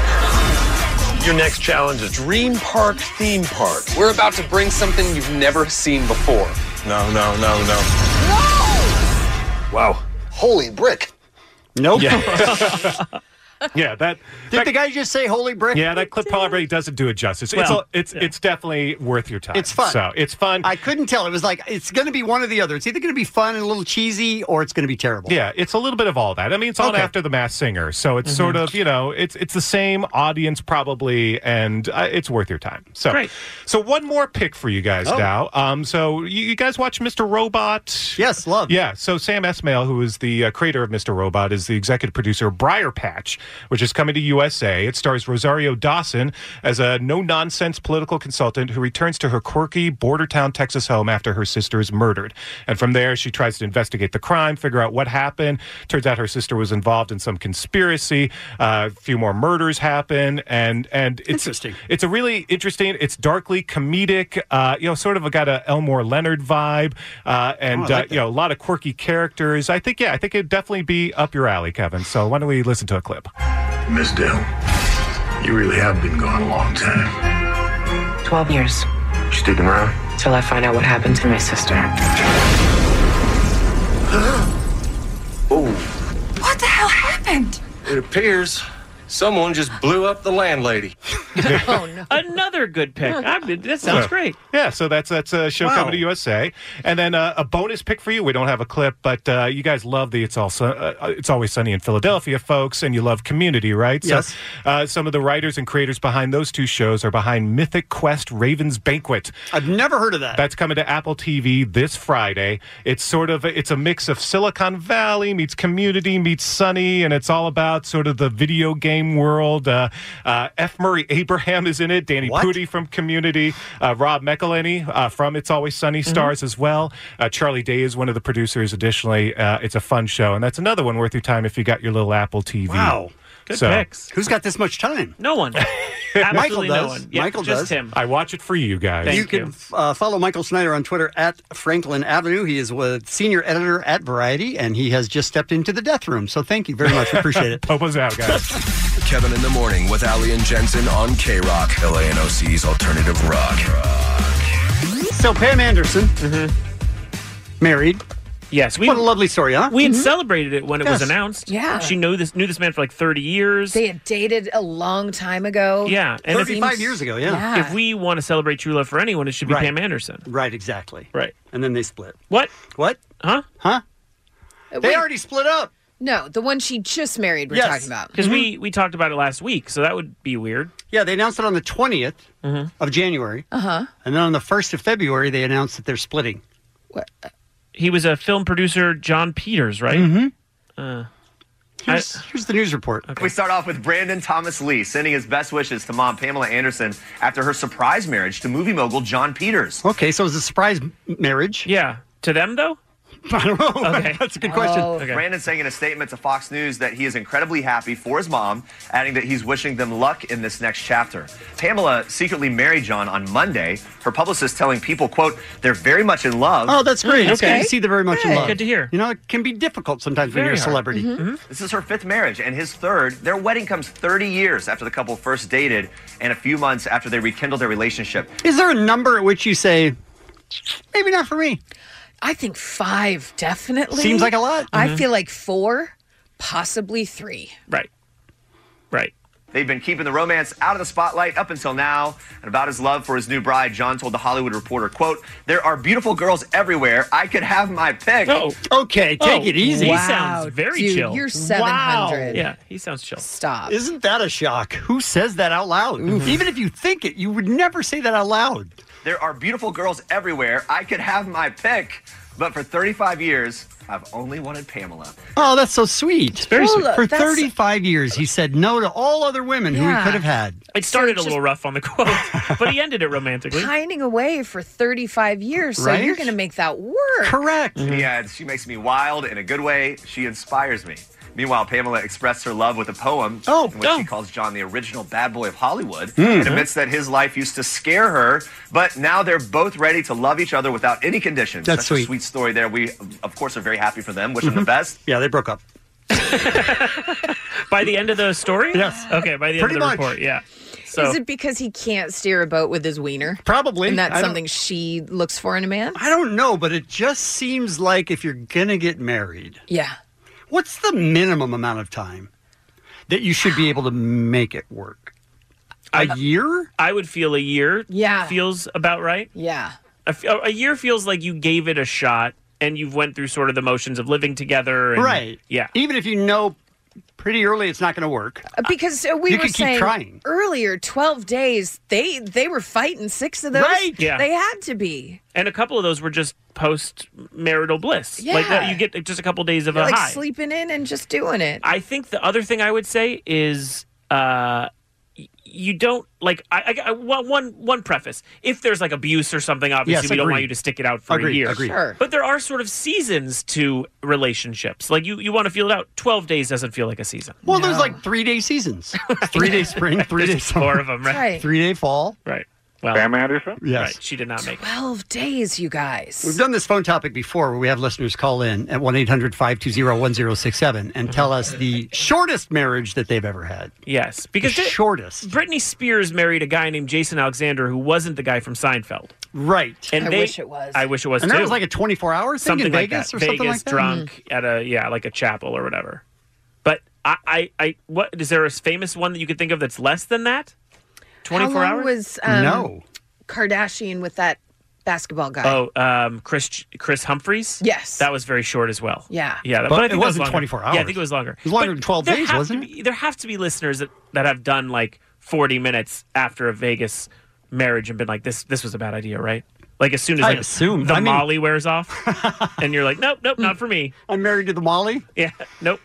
Your next challenge is Dream Park Theme Park. We're about to bring something you've never seen before. No, no, no, no. No! Wow. Holy brick. Nope. Yeah. Yeah, that. Did that- the guy just say holy brick? Yeah, that clip probably doesn't do it justice. It's Well, a, it's it's definitely worth your time. It's fun. So it's fun. I couldn't tell. It was like, it's going to be one or the other. It's either going to be fun and a little cheesy, or it's going to be terrible. Yeah, it's a little bit of all that. I mean, it's on Okay. after The Masked Singer, so it's Mhm. sort of you know, it's it's the same audience probably, and uh, it's worth your time. So, Great. so one more pick for you guys Oh. now. Um, so you, you guys watch Mister Robot? Yes, love. Yeah. So Sam Esmail, who is the uh, creator of Mister Robot, is the executive producer of Briar Patch, which is coming to U S A. It stars Rosario Dawson as a no-nonsense political consultant who returns to her quirky border town Texas home after her sister is murdered. And from there, she tries to investigate the crime, figure out what happened. Turns out her sister was involved in some conspiracy. Uh, a few more murders happen, and and it's Interesting. It's a really interesting. It's darkly comedic. Uh, you know, sort of got a Elmore Leonard vibe, uh, and Oh, I like uh, you know, a lot of quirky characters. I think, yeah, I think it'd definitely be up your alley, Kevin. So why don't we listen to a clip? Miss Dell, you really have been gone a long time. twelve years. You sticking around? Till I find out what happened to my sister. Oh, What the hell happened? it appears someone just blew up the landlady. Oh, no. Another good pick. I mean, that sounds So, great. Yeah, so that's that's a show Wow. coming to U S A, and then uh, a bonus pick for you. We don't have a clip, but uh, you guys love the "It's Also uh, It's Always Sunny in Philadelphia" folks, and you love Community, right? Yes. So, uh, some of the writers and creators behind those two shows are behind Mythic Quest: Raven's Banquet. I've never heard of that. That's coming to Apple T V this Friday. It's sort of a, it's a mix of Silicon Valley meets Community meets Sunny, and it's all about sort of the video game world. Uh, uh, F. Murray Abraham is in it. Danny What? Pudi from Community. Uh, Rob McElhenney uh, from It's Always Sunny stars as well. Uh, Charlie Day is one of the producers. Additionally, uh, it's a fun show, and that's another one worth your time if you got your little Apple T V. Wow. Good So- picks. Who's got this much time? No one. Michael Absolutely no does. one. Yeah, Michael just does. him. I watch it for you guys. Thank you can you. uh, follow Michael Snyder on Twitter at Franklin Avenue. He is a senior editor at Variety, and he has just stepped into the death room. So thank you very much. We appreciate it. Popo's out, guys. Kevin in the Morning with Ali and Jensen on K-Rock, L A N O C's Alternative Rock. So Pam Anderson, married. Yes, we What a lovely story, huh? we had celebrated it when it was Yes. announced. Yeah. she knew this knew this man for like thirty years. They had dated a long time ago. yeah, and if, thirty-five years ago, yeah. Yeah. if we want to celebrate true love for anyone, it should be Right. Pam Anderson. Right, exactly. Right. And then they split. What? What? Huh? Huh? Uh, They wait, already split up. no, the one she just married. We're Yes. talking about. Because we we talked about it last week, so that would be weird. Yeah, they announced it on the twentieth Mhm. of January. Uh huh. And then on the first of February, they announced that they're splitting. He was a film producer, John Peters, right? Mm-hmm. Uh, Here's, here's the news report. We start off with Brandon Thomas Lee sending his best wishes to mom Pamela Anderson after her surprise marriage to movie mogul John Peters. Okay, so it was a surprise m- marriage. yeah. To them, though? I don't know. Okay. That's a good question. Oh. Okay. Brandon saying in a statement to Fox News that he is incredibly happy for his mom, adding that he's wishing them luck in this next chapter. Pamela secretly married John on Monday. Her publicist telling People, quote, they're very much in love. Oh, that's great. It's okay. good to see the very much in Hey, love. good to hear. You know, it can be difficult sometimes when Very you're a hard. celebrity. Mm-hmm. This is her fifth marriage and his third. Their wedding comes thirty years after the couple first dated and a few months after they rekindled their relationship. Is there a number at which you say, maybe not for me? I think five, definitely. Seems like a lot. I Mm-hmm. feel like four, possibly three. Right. Right. They've been keeping the romance out of the spotlight up until now. And about his love for his new bride, John told The Hollywood Reporter, quote, "There are beautiful girls everywhere. I could have my pick." Oh, okay, take oh, it easy. He Wow, sounds very dude, chill. you're seven hundred. Wow. Yeah, he sounds chill. Stop. Isn't that a shock? Who says that out loud? Even if you think it, you would never say that out loud. There are beautiful girls everywhere. I could have my pick. But for thirty-five years, I've only wanted Pamela. Oh, that's so sweet. It's very sweet. For That's- thirty-five years, he said no to all other women who he Yeah. could have had. It started So a little rough on the quote, but he ended it romantically. Pining away for thirty-five years, so Right? you're going to make that work. Correct. He adds, "She makes me wild in a good way. She inspires me." Meanwhile, Pamela expressed her love with a poem oh, in which oh. she calls John the original bad boy of Hollywood Mm. and admits that his life used to scare her, but now they're both ready to love each other without any conditions. That's Such a sweet. sweet story there. We, of course, are very happy for them. Wish them the Mhm. best. Yeah, they broke up. By the end of the story? Yes. Okay, by the end Pretty of the much. report, yeah. So, Is it because he can't steer a boat with his wiener? Probably. And that's I don't- something she looks for in a man? I don't know, but it just seems like if you're going to get married, Yeah. what's the minimum amount of time that you should be able to make it work? A I- year? I would feel a year Yeah. feels about right. Yeah. A, f- a year feels like you gave it a shot and you've went through sort of the motions of living together. And, Right. Yeah. Even if you know pretty early it's not going to work. Uh, Because uh, we You were could keep saying trying. earlier, twelve days, they they were fighting six of those. Right. Yeah. They had to be. And a couple of those were just post marital bliss. Like that, Yeah. you get just a couple days of They're a like high. sleeping in and just doing it. I think the other thing I would say is uh, y- you don't like I, I, I one one one preface. If there's like abuse or something, obviously Yes, we don't agreed. want you to stick it out for Agreed, a year. agreed. Sure. But there are sort of seasons to relationships. Like you, you want to feel it out. Twelve days doesn't feel like a season. Well, there's like three day seasons. Three day spring, three day There's summer. four of them, right? Right. Three day fall. Right. Well, Pam Anderson? Yes. right. She did not make it. Twelve days, you guys. We've done this phone topic before where we have listeners call in at one eight hundred five two zero one zero six seven and tell us the shortest marriage that they've ever had. Yes, because the it- shortest. Britney Spears married a guy named Jason Alexander who wasn't the guy from Seinfeld. Right. And I they, wish it was. I wish it was And too. that was like a twenty-four hour thing something in like Vegas that. or something Vegas like that? drunk at a yeah, like a chapel or whatever. But I, I, I, what is there a famous one that you could think of that's less than that? Twenty-four How long hours? was um, No. Kardashian with that basketball guy? Oh, um, Chris Chris Humphreys. Yes. That was very short as well. Yeah. Yeah, But but, I it think that was wasn't longer. twenty-four Yeah, I hours. think it was longer. It was longer But than twelve there days, have wasn't to be, there have to be listeners that, that have done like forty minutes after a Vegas marriage and been like, this this was a bad idea, right? Like as soon as I like, assumed. the I mean- Molly wears off, and you're like, nope, nope, not for me. I'm married to the Molly. Yeah, nope.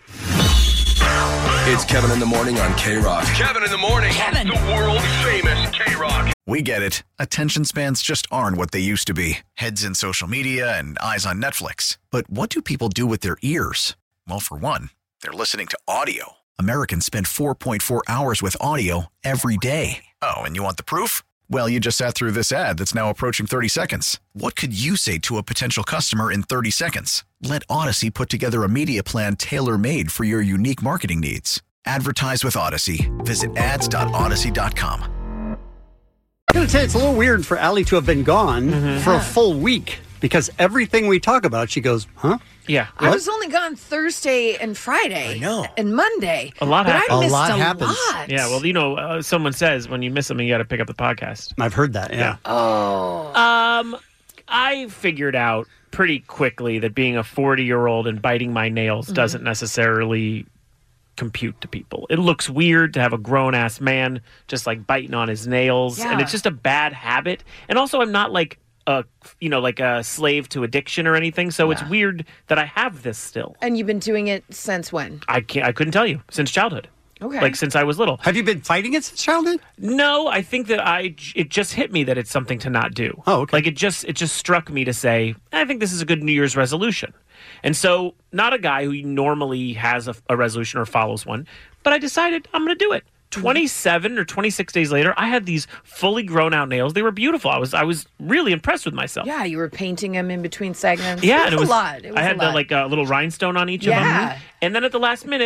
It's Kevin in the Morning on K-Rock. Kevin in the Morning. Kevin. The world famous K-Rock. We get it. Attention spans just aren't what they used to be. Heads in social media and eyes on Netflix. But what do people do with their ears? Well, for one, they're listening to audio. Americans spend four point four hours with audio every day. Oh, and you want the proof? Well, you just sat through this ad that's now approaching thirty seconds. What could you say to a potential customer in thirty seconds? Let Odyssey put together a media plan tailor-made for your unique marketing needs. Advertise with Odyssey. Visit ads dot odyssey dot com. I'm going to say it's a little weird for Allie to have been gone Mm-hmm. for a full week because everything we talk about, she goes, huh? Yeah. I was only gone Thursday and Friday. I know. And Monday. A lot but happens. I A missed lot a happens. lot. Yeah, well, you know, uh, someone says when you miss them, you got to pick up the podcast. I've heard that, yeah. Oh. Um, I figured out pretty quickly that being a forty-year-old and biting my nails Mm-hmm. doesn't necessarily compute to people. It looks weird to have a grown-ass man just like biting on his nails, and Yeah. it's just a bad habit. And also, I'm not like a, you know, like a slave to addiction or anything, so it's weird that I have this still. And you've been doing it since when? I can't. I couldn't tell you since childhood. Okay. Like since I was little. Have you been fighting it since childhood? No, I think that I it just hit me that it's something to not do. Oh, okay. Like it just it just struck me to say, I think this is a good New Year's resolution. And so, not a guy who normally has a, a resolution or follows one, but I decided I'm going to do it. twenty-seven or twenty-six days later, I had these fully grown out nails. They were beautiful. I was I was really impressed with myself. Yeah, you were painting them in between segments. Yeah, it and was it was a lot. It was I had a the lot. like a little rhinestone on each of Yeah. them. And then at the last minute,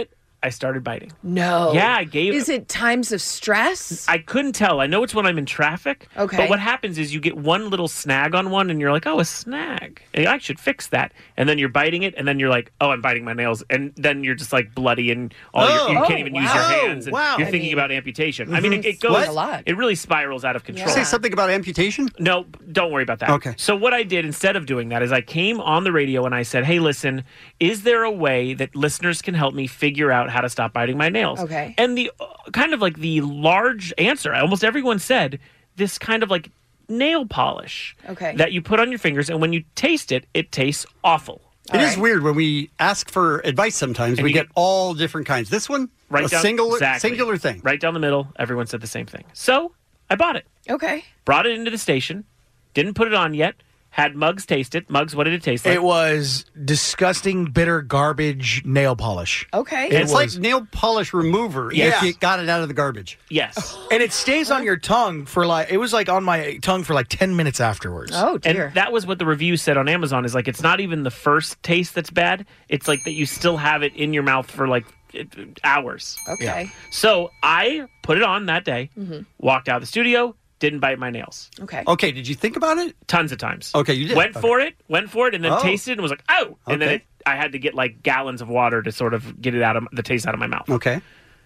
I started biting. No. Yeah, I gave Is it times of stress? I couldn't tell. I know it's when I'm in traffic. Okay. But what happens is you get one little snag on one and you're like, oh, a snag. I should fix that. And then you're biting it and then you're like, oh, I'm biting my nails. And then you're just like bloody and all Oh. your, you Oh, can't even use your wow. hands. And Wow. You're I thinking mean- about amputation. I mean, it, it Mhm. goes What? A lot. It really spirals out of control. Say something about amputation? No, don't worry about that. Okay. So what I did instead of doing that is I came on the radio and I said, hey, listen, is there a way that listeners can help me figure out how to stop biting my nails? Okay. And the uh, kind of like the large answer, almost everyone said, this kind of like nail polish Okay. that you put on your fingers, and when you taste it, it tastes awful. It is weird when we ask for advice sometimes, And we you get all different kinds. This one, Right a down, singular, exactly. singular thing. Right down the middle, everyone said the same thing. So I bought it. Okay. Brought it into the station, didn't put it on yet, had Muggs taste it. Muggs, what did it taste like? It was disgusting, bitter garbage nail polish. Okay. It's like nail polish remover Yeah. if you got it out of the garbage. Yes. And it stays on your tongue for like, it was like on my tongue for like ten minutes afterwards. Oh, And that was what the review said on Amazon is like, it's not even the first taste that's bad. It's like that you still have it in your mouth for like it- hours. Okay. So I put it on that day, Mhm. walked out of the studio, didn't bite my nails. Okay. Okay, did you think about it? Tons of times. Okay, you did. Went Okay. for it, went for it, and then Oh. tasted it and was like, oh! And then Okay. it, I had to get like gallons of water to sort of get it out of the taste out of my mouth. Okay.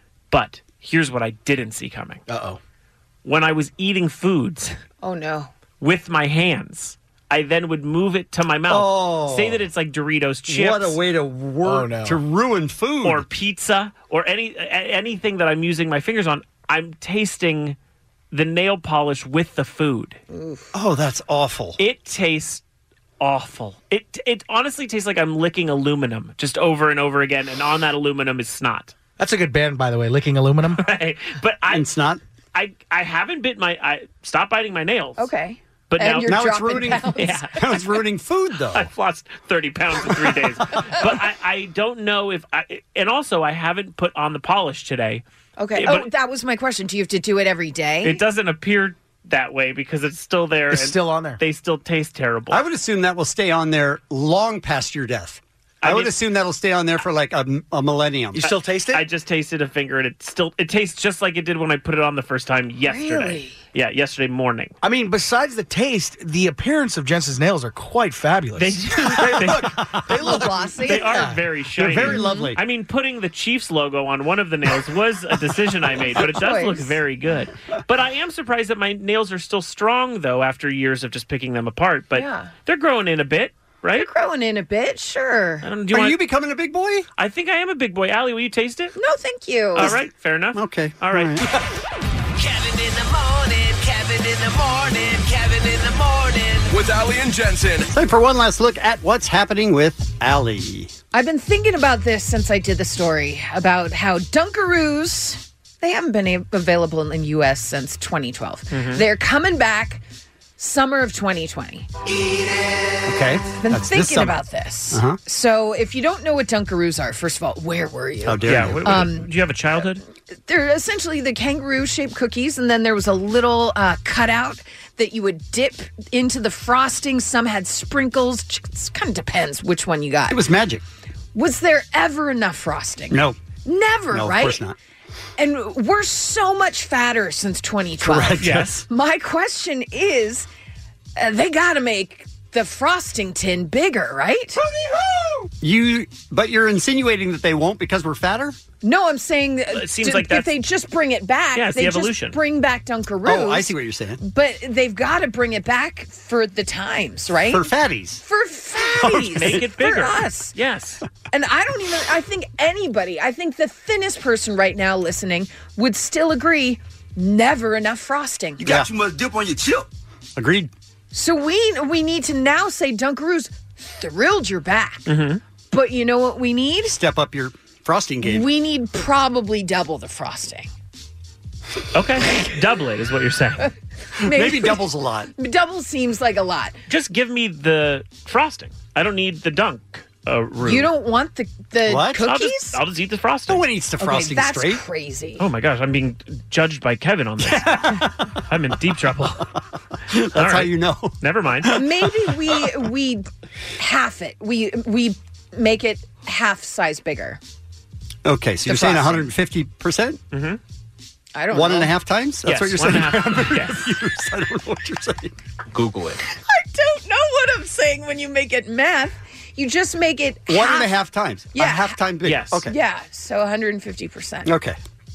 But here's what I didn't see coming. Uh-oh. When I was eating foods Oh, no. with my hands, I then would move it to my mouth. Oh. Say that it's like Doritos chips. What a way to work Oh, no. to ruin food. Or pizza or any a- anything that I'm using my fingers on. I'm tasting the nail polish with the food. Oh, that's awful. It tastes awful. It it honestly tastes like I'm licking aluminum just over and over again, and on that aluminum is snot. That's a good band, by the way, Licking Aluminum. Right? But I and snot. I I haven't bit my I stopped biting my nails. Okay. But And now, you're Now it's dropping ruining. pounds. Yeah. Now it's ruining food, though. I've lost thirty pounds in three days. But I, I don't know if I, and also I haven't put on the polish today. Okay. But Oh, that was my question. Do you have to do it every day? it doesn't appear that way because it's still there. It's and still on there. They still taste terrible. I would assume that will stay on there long past your death. I, I would mean- assume that'll stay on there for like a, a millennium. You still taste it? I just tasted a finger and it still it tastes just like it did when I put it on the first time yesterday. Really? Yeah, yesterday morning. I mean, besides the taste, the appearance of Jensen's nails are quite fabulous. They do. they look, they look glossy. They are very shiny. They're very lovely. I mean, putting the Chiefs logo on one of the nails was a decision I made, but it does look Choice. very good. But I am surprised that my nails are still strong, though, after years of just picking them apart. But Yeah. they're growing in a bit, right? You're growing in a bit, sure. I don't, do Are you want, you becoming a big boy? I think I am a big boy. Allie, will you taste it? No, thank you. All right, fair enough. Okay. All right. Kevin in the morning, Kevin in the morning, Kevin in the morning. With Ali and Jensen. Time for one last look at what's happening with Allie. I've been thinking about this since I did the story about how Dunkaroos, they haven't been a- available in the U S since twenty twelve. Mm-hmm. They're coming back summer of twenty twenty. Okay. Been That's this thinking summer. about this. Uh-huh. So if you don't know what Dunkaroos are, first of all, where were you? How dare Yeah. you? what- what- Um, do you have a childhood? They're essentially the kangaroo-shaped cookies, and then there was a little uh, cutout that you would dip into the frosting. Some had sprinkles. It kind of depends which one you got. It was magic. Was there ever enough frosting? No. Never, No, right? of course not. And we're so much fatter since twenty twelve. Correct. Yes. My question is, uh, they got to make the frosting tin bigger, right? You, but you're insinuating that they won't because we're fatter? No, I'm saying that It seems to- like if that's- they just bring it back, Yeah, it's they the just evolution. bring back Dunkaroos. Oh, I see what you're saying. But they've got to bring it back for the times, right? For fatties. For fatties. Make it bigger. For us. Yes. And I don't even, I think anybody, I think the thinnest person right now listening would still agree never enough frosting. You got Yeah. too much dip on your chip. Agreed. So we we need to now say Dunkaroos thrilled your back. Mm-hmm. But you know what we need? Step up your frosting game. We need probably double the frosting. Okay. Double it is what you're saying. Maybe double's a lot. Double seems like a lot. Just give me the frosting. I don't need the dunk. Uh, roux. You don't want the, the What? I'll cookies? just, I'll just eat the frosting. No one eats the Okay, frosting that's straight. crazy. Oh my gosh, I'm being judged by Kevin on this. I'm in deep trouble. That's All how right. you know. Never mind. Maybe we we half it. We we make it half size bigger. Okay, so The you're saying frosting. one hundred fifty percent? Mm-hmm. I don't One know. and a half times? That's Yes, what you're one saying? and a half. Yes. I don't know what you're saying. Google it. I don't know what I'm saying when you make it math. You just make it One half. and a half times. Yeah. A half time big. Yes. Okay. Yeah, so one hundred fifty percent. Okay.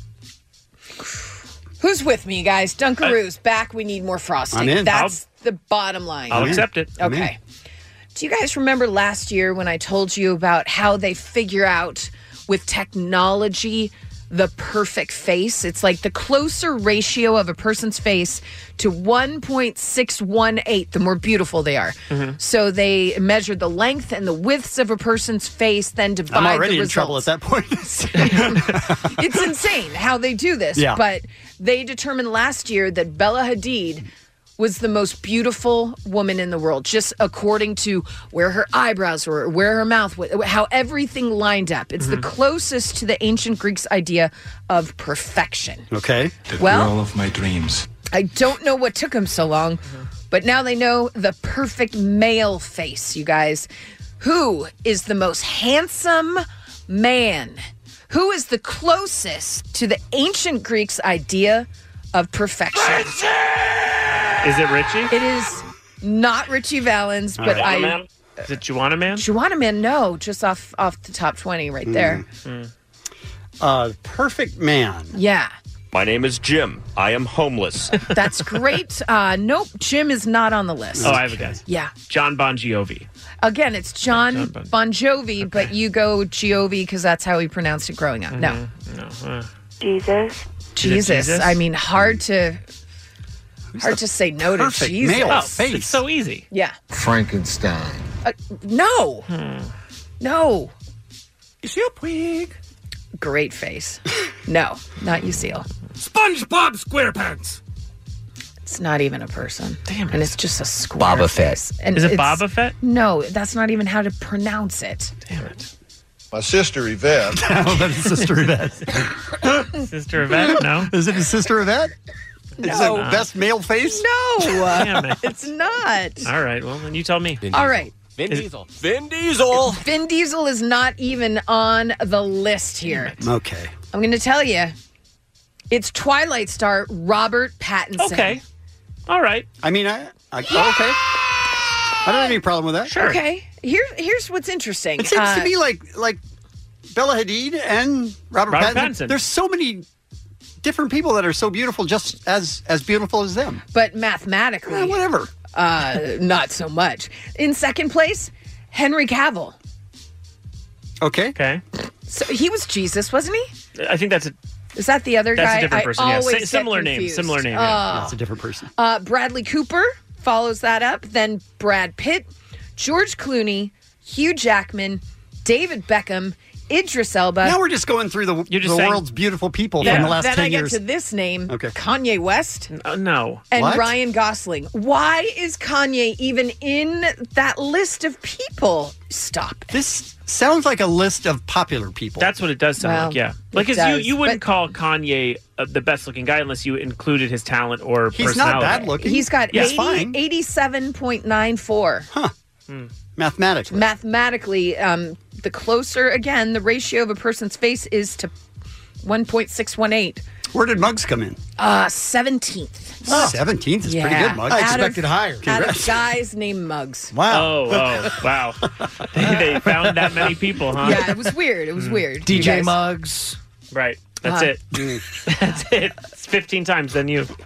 Who's with me, guys? Dunkaroos, back. We need more frosting. I'm in. That's the bottom line. I'll accept it. I'm Okay. in. Do you guys remember last year when I told you about how they figure out with technology the perfect face? It's like the closer ratio of a person's face to one point six one eight, the more beautiful they are. Mm-hmm. So they measure the length and the widths of a person's face, then divide I'm already the in trouble at results. that point. It's insane how they do this. Yeah. But they determined last year that Bella Hadid was the most beautiful woman in the world, just according to where her eyebrows were, where her mouth was, how everything lined up. It's the closest to the ancient Greeks' idea of perfection. Okay. The Well- girl of my dreams. I don't know what took them so long, but now they know the perfect male face, you guys. Who is the most handsome man? Who is the closest to the ancient Greeks' idea of perfection? Is it Richie? It is not Richie Valens, but right. I. Man? Is it Juana Man? Juana Man, no, just off off the top twenty right there. Uh, perfect man. Yeah, My name is Jim. I am homeless. that's great. Uh, nope, Jim is not on the list. Oh, I have a guess. Yeah. John Bon Jovi. Again, it's John, John Bon- bon Jovi, but you go Giovi because that's how he pronounced it growing up. No. No. Uh, Jesus. Jesus. Jesus? I mean, hard to hard to say no to perfect Jesus. male oh, face? it's so easy. Yeah. Frankenstein. Uh, no. No. Is he a pig? Great face. No, not Lucille. SpongeBob SquarePants. It's not even a person. Damn it. And it's just a square Boba Fett. face. And Is it it's- Boba Fett? No, that's not even how to pronounce it. Damn it. My sister Yvette. Oh, that's his sister Yvette. Sister Yvette? No. Is it his sister Yvette? Is No. it best male face? No, Damn it. it's not. All right. Well, then you tell me. All right. Vin Is- Diesel. Vin Diesel. Vin Diesel is not even on the list here. Okay. I'm going to tell you, it's Twilight star Robert Pattinson. Okay. All right. I mean, I, I okay. I don't have any problem with that. Sure. Okay. Here, here's what's interesting. It seems Uh, to me like like Bella Hadid and Robert, Robert Pattinson, Pattinson. There's so many different people that are so beautiful, just as as beautiful as them. but mathematically, Eh, whatever. uh, not so much. In second place, Henry Cavill. Okay. Okay. So he was Jesus, wasn't he? I think that's a Is that the other that's guy? a different I person. Yeah. always Si- get similar name. confused. Similar name. Yeah. That's a different person. Uh, Bradley Cooper follows that up. Then Brad Pitt, George Clooney, Hugh Jackman, David Beckham, Idris Elba. Now we're just going through the, You're just the saying- world's beautiful people then from the last then ten I get years. to this name, Okay. Kanye West Uh, no. and What? Ryan Gosling. Why is Kanye even in that list of people? Stop it. This sounds like a list of popular people. That's what it does sound Well, like, yeah. it Like, 'cause you, does, you wouldn't but- call Kanye uh, the best looking guy unless you included his talent or He's personality. not bad looking. He's got He's eighty, fine. eighty-seven point nine four. Huh. Mathematically. Mathematically, um, the closer, again, the ratio of a person's face is to one point six one eight. Where did Muggs come in? Uh, seventeenth. seventeenth is pretty good, Muggs. I Out expected of- higher. Out of guys named Muggs. Wow. Oh, oh, wow. they, they found that many people, huh? Yeah, it was weird. It was weird. D You J guys- Muggs. Right. That's Uh, it. That's it. It's fifteen times than you.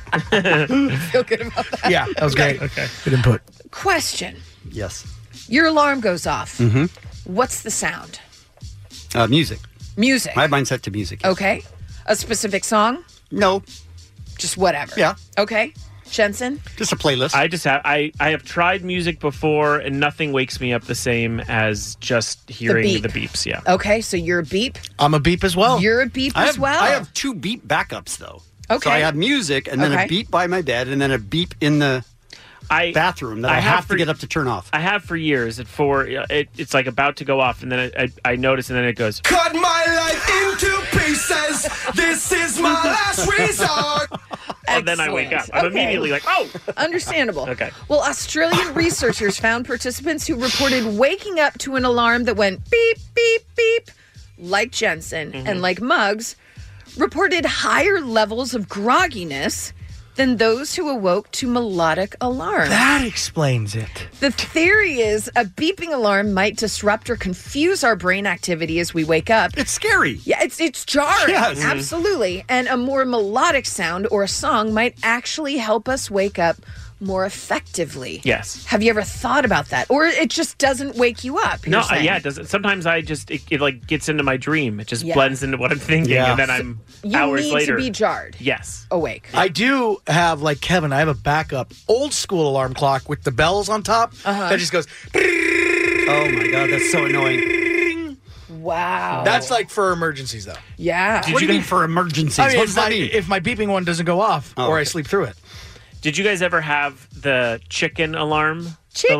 Feel good about that. Yeah, that was great. Okay. Good input. Question. Yes. Your alarm goes off. Mm-hmm. What's the sound? Uh, music. Music. I have mine set to music. yes. Okay. A specific song? No, Just whatever. Yeah. Okay. Jensen? just a playlist. I just have I, I have tried music before and nothing wakes me up the same as just hearing beep. the, beeps. Yeah. Okay, so you're a beep. I'm a beep as well. You're a beep I as have, well. I have two beep backups, though. Okay. So I have music, and then Okay. a beep by my bed, and then a beep in the I bathroom that I, I have, have to for- get up to turn off. I have for years. At four, it, it's like about to go off, and then I, I, I notice, and then it goes. Cut my life into pieces. This is my last resort. And then I wake up. Excellent. I'm Okay. immediately like, oh. Understandable. Okay. Well, Australian researchers found participants who reported waking up to an alarm that went beep, beep, beep like Jensen Mm-hmm. and like Muggs, reported higher levels of grogginess than those who awoke to melodic alarm. That explains it. The theory is a beeping alarm might disrupt or confuse our brain activity as we wake up. It's scary. Yeah, it's it's jarring. Yes. Absolutely. And a more melodic sound or a song might actually help us wake up more effectively. Yes. Have you ever thought about that? Or it just doesn't wake you up? No, you're uh, saying? yeah, it does. Sometimes I just it, it like gets into my dream. It just Yeah. blends into what I'm thinking, Yeah. and then I'm You hours need later. to be jarred. Yes. Awake. I do have, like Kevin, I have a backup old school alarm clock with the bells on top Uh-huh. that just goes. Oh my God, that's so annoying. Wow. That's like for emergencies, though. Yeah. What do you mean for emergencies? I mean, what if does that my, mean? if my beeping one doesn't go off Oh, or I okay. sleep through it. Did you guys ever have the chicken alarm? Chicken. The,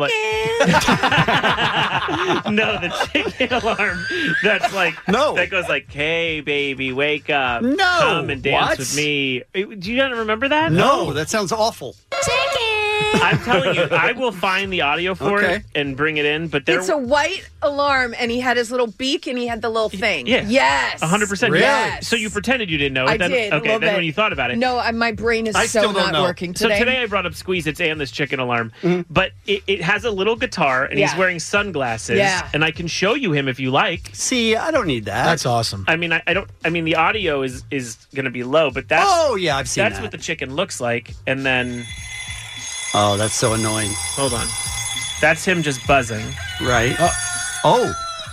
like- no, the chicken alarm. That's like No. That goes like, "Hey, baby, wake up! No. Come and dance What? with me." Do you not remember that? No, that sounds awful. I'm telling you, I will find the audio for Okay. it and bring it in. But there, It's a white alarm, and he had his little beak, and he had the little thing. Yeah. Yes. A hundred percent. Yes. So you pretended you didn't know it. I then, did. a Okay, little then bit. when you thought about it, No, I, my brain is I so still don't not know. working So today. today I brought up Squeeze-Its and this chicken alarm, but it, it has a little guitar and he's Yeah. wearing sunglasses. Yeah. And I can show you him if you like. See, I don't need that. That's awesome. I mean, I, I don't. I mean, the audio is is going to be low, but that's Oh, yeah, I've seen that's that. what the chicken looks like. And then Oh, that's so annoying. hold on, that's him just buzzing. Right. Oh.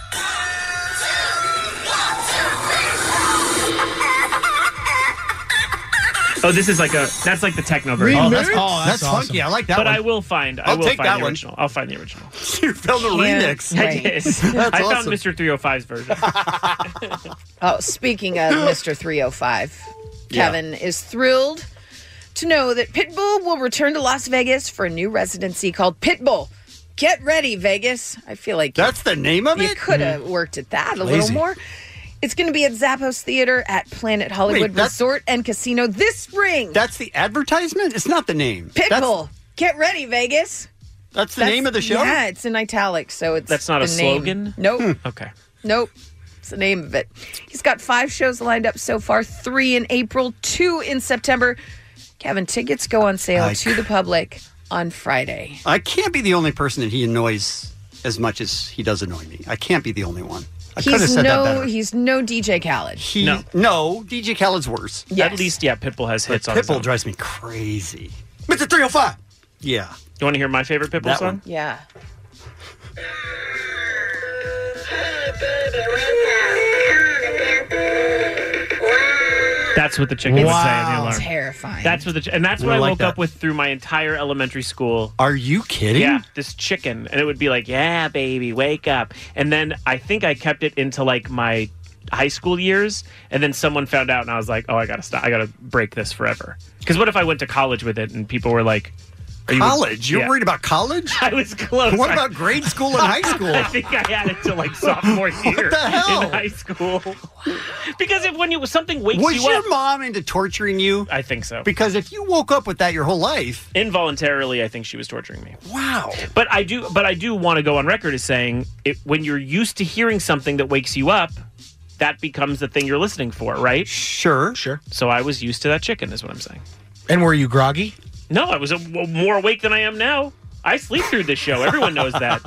Oh, this is like a that's like the techno version. Oh, that's- oh, that's that's funky. I like that But one. I will find. I I'll will take find that the one. original. I'll find the original. You found the Can't remix. I wait. did. That's I found awesome. Mister three oh five's version. Oh, speaking of Mister three oh five, Kevin is thrilled to know that Pitbull will return to Las Vegas for a new residency called Pitbull. Get ready, Vegas. I feel like That's the name of you it? could have worked at that a Lazy. little more. It's going to be at Zappos Theater at Planet Hollywood Wait, that's- Resort and Casino this spring. That's the advertisement? It's not the name. Pitbull. Get ready, Vegas. That's, that's the That's- name of the show? Yeah, it's in italics, so it's That's not a the name. slogan? Nope. Okay. Nope. It's the name of it. He's got five shows lined up so far, three in April, two in September. Kevin, tickets go on sale I to c- the public on Friday. I can't be the only person that he annoys as much as he does annoy me. I can't be the only one. I could have He's said that no better. he's no D J Khaled. He, No. no, D J Khaled's worse. Yes. At least, yeah, Pitbull has But hits on his Pitbull own. drives me crazy. Mister three oh five. Yeah. You want to hear my favorite Pitbull That song? one. Yeah. That's what the chicken would say on the alarm. Terrifying. That's what the ch- and that's what I I like woke that. up with through my entire elementary school. Are you kidding? Yeah, this chicken, and it would be like, "Yeah, baby, wake up." And then I think I kept it into like my high school years, and then someone found out, and I was like, "Oh, I gotta stop. I gotta break this forever." Because what if I went to college with it, and people were like, Are you- College? You're yeah. worried about college? I was close. What I- about grade school and high school? I think I had it till like sophomore year the hell? in high school. Because if when you something wakes Was you your up, mom into torturing you? I think so. Because if you woke up with that your whole life, Involuntarily, I think she was torturing me. wow. But I do, but I do want to go on record as saying, it, when you're used to hearing something that wakes you up, that becomes the thing you're listening for, right? Sure, sure. So I was used to that chicken, is what I'm saying. And were you groggy? No, I was a, more awake than I am now. I sleep through this show. Everyone knows that.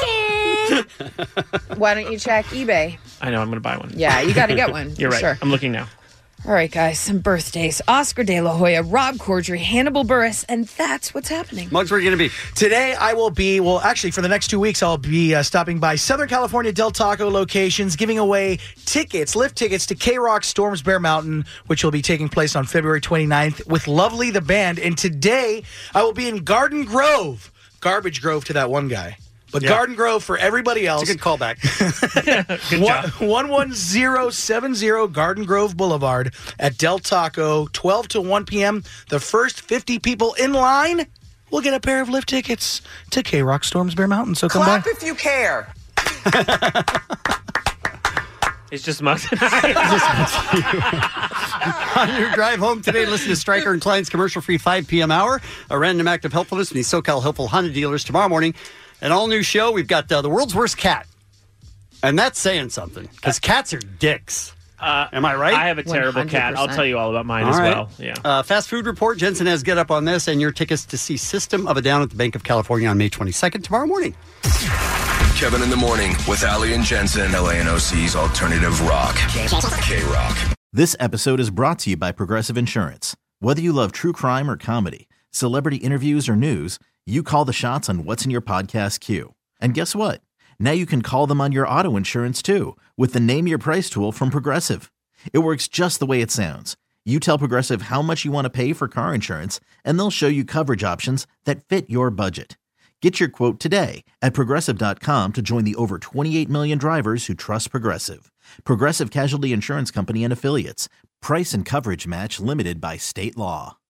Why don't you check eBay? I know. I'm going to buy one. Yeah, you got to get one. You're for right. Sure. I'm looking now. All right, guys, some birthdays. Oscar De La Hoya, Rob Corddry, Hannibal Buress, and that's what's happening. Mugs, where are you going to be? Today, I will be, well, actually, for the next two weeks, I'll be uh, stopping by Southern California Del Taco locations, giving away tickets, lift tickets to K-Rock Storms Bear Mountain, which will be taking place on February twenty-ninth with Lovely the Band. And today, I will be in Garden Grove. Garbage Grove to that one guy. But Yeah. Garden Grove for everybody else. It's a good callback. Good job. one one zero seven zero Garden Grove Boulevard at Del Taco, twelve to one p.m. The first fifty people in line will get a pair of lift tickets to K-Rock Storms Bear Mountain. So come by. if you care. It's just Mugs and I. On your drive home today, listen to Stryker and Klein's commercial-free five p.m. hour, a random act of helpfulness from the SoCal Helpful Honda dealers tomorrow morning. An all-new show. We've got uh, the world's worst cat. And that's saying something, because cats are dicks. Uh, Am I right? I have a terrible cat. I'll tell you all about mine All as right. well. Yeah. Uh, fast food report. Jensen has Get Up on this, and your tickets to see System of a Down at the Bank of California on May twenty-second, tomorrow morning. Kevin in the Morning with Ali and Jensen. L A N O C's Alternative Rock. K-Rock. This episode is brought to you by Progressive Insurance. Whether you love true crime or comedy, celebrity interviews or news, you call the shots on what's in your podcast queue. And guess what? Now you can call them on your auto insurance too with the Name Your Price tool from Progressive. It works just the way it sounds. You tell Progressive how much you want to pay for car insurance, and they'll show you coverage options that fit your budget. Get your quote today at Progressive dot com to join the over twenty-eight million drivers who trust Progressive. Progressive Casualty Insurance Company and Affiliates. Price and coverage match limited by state law.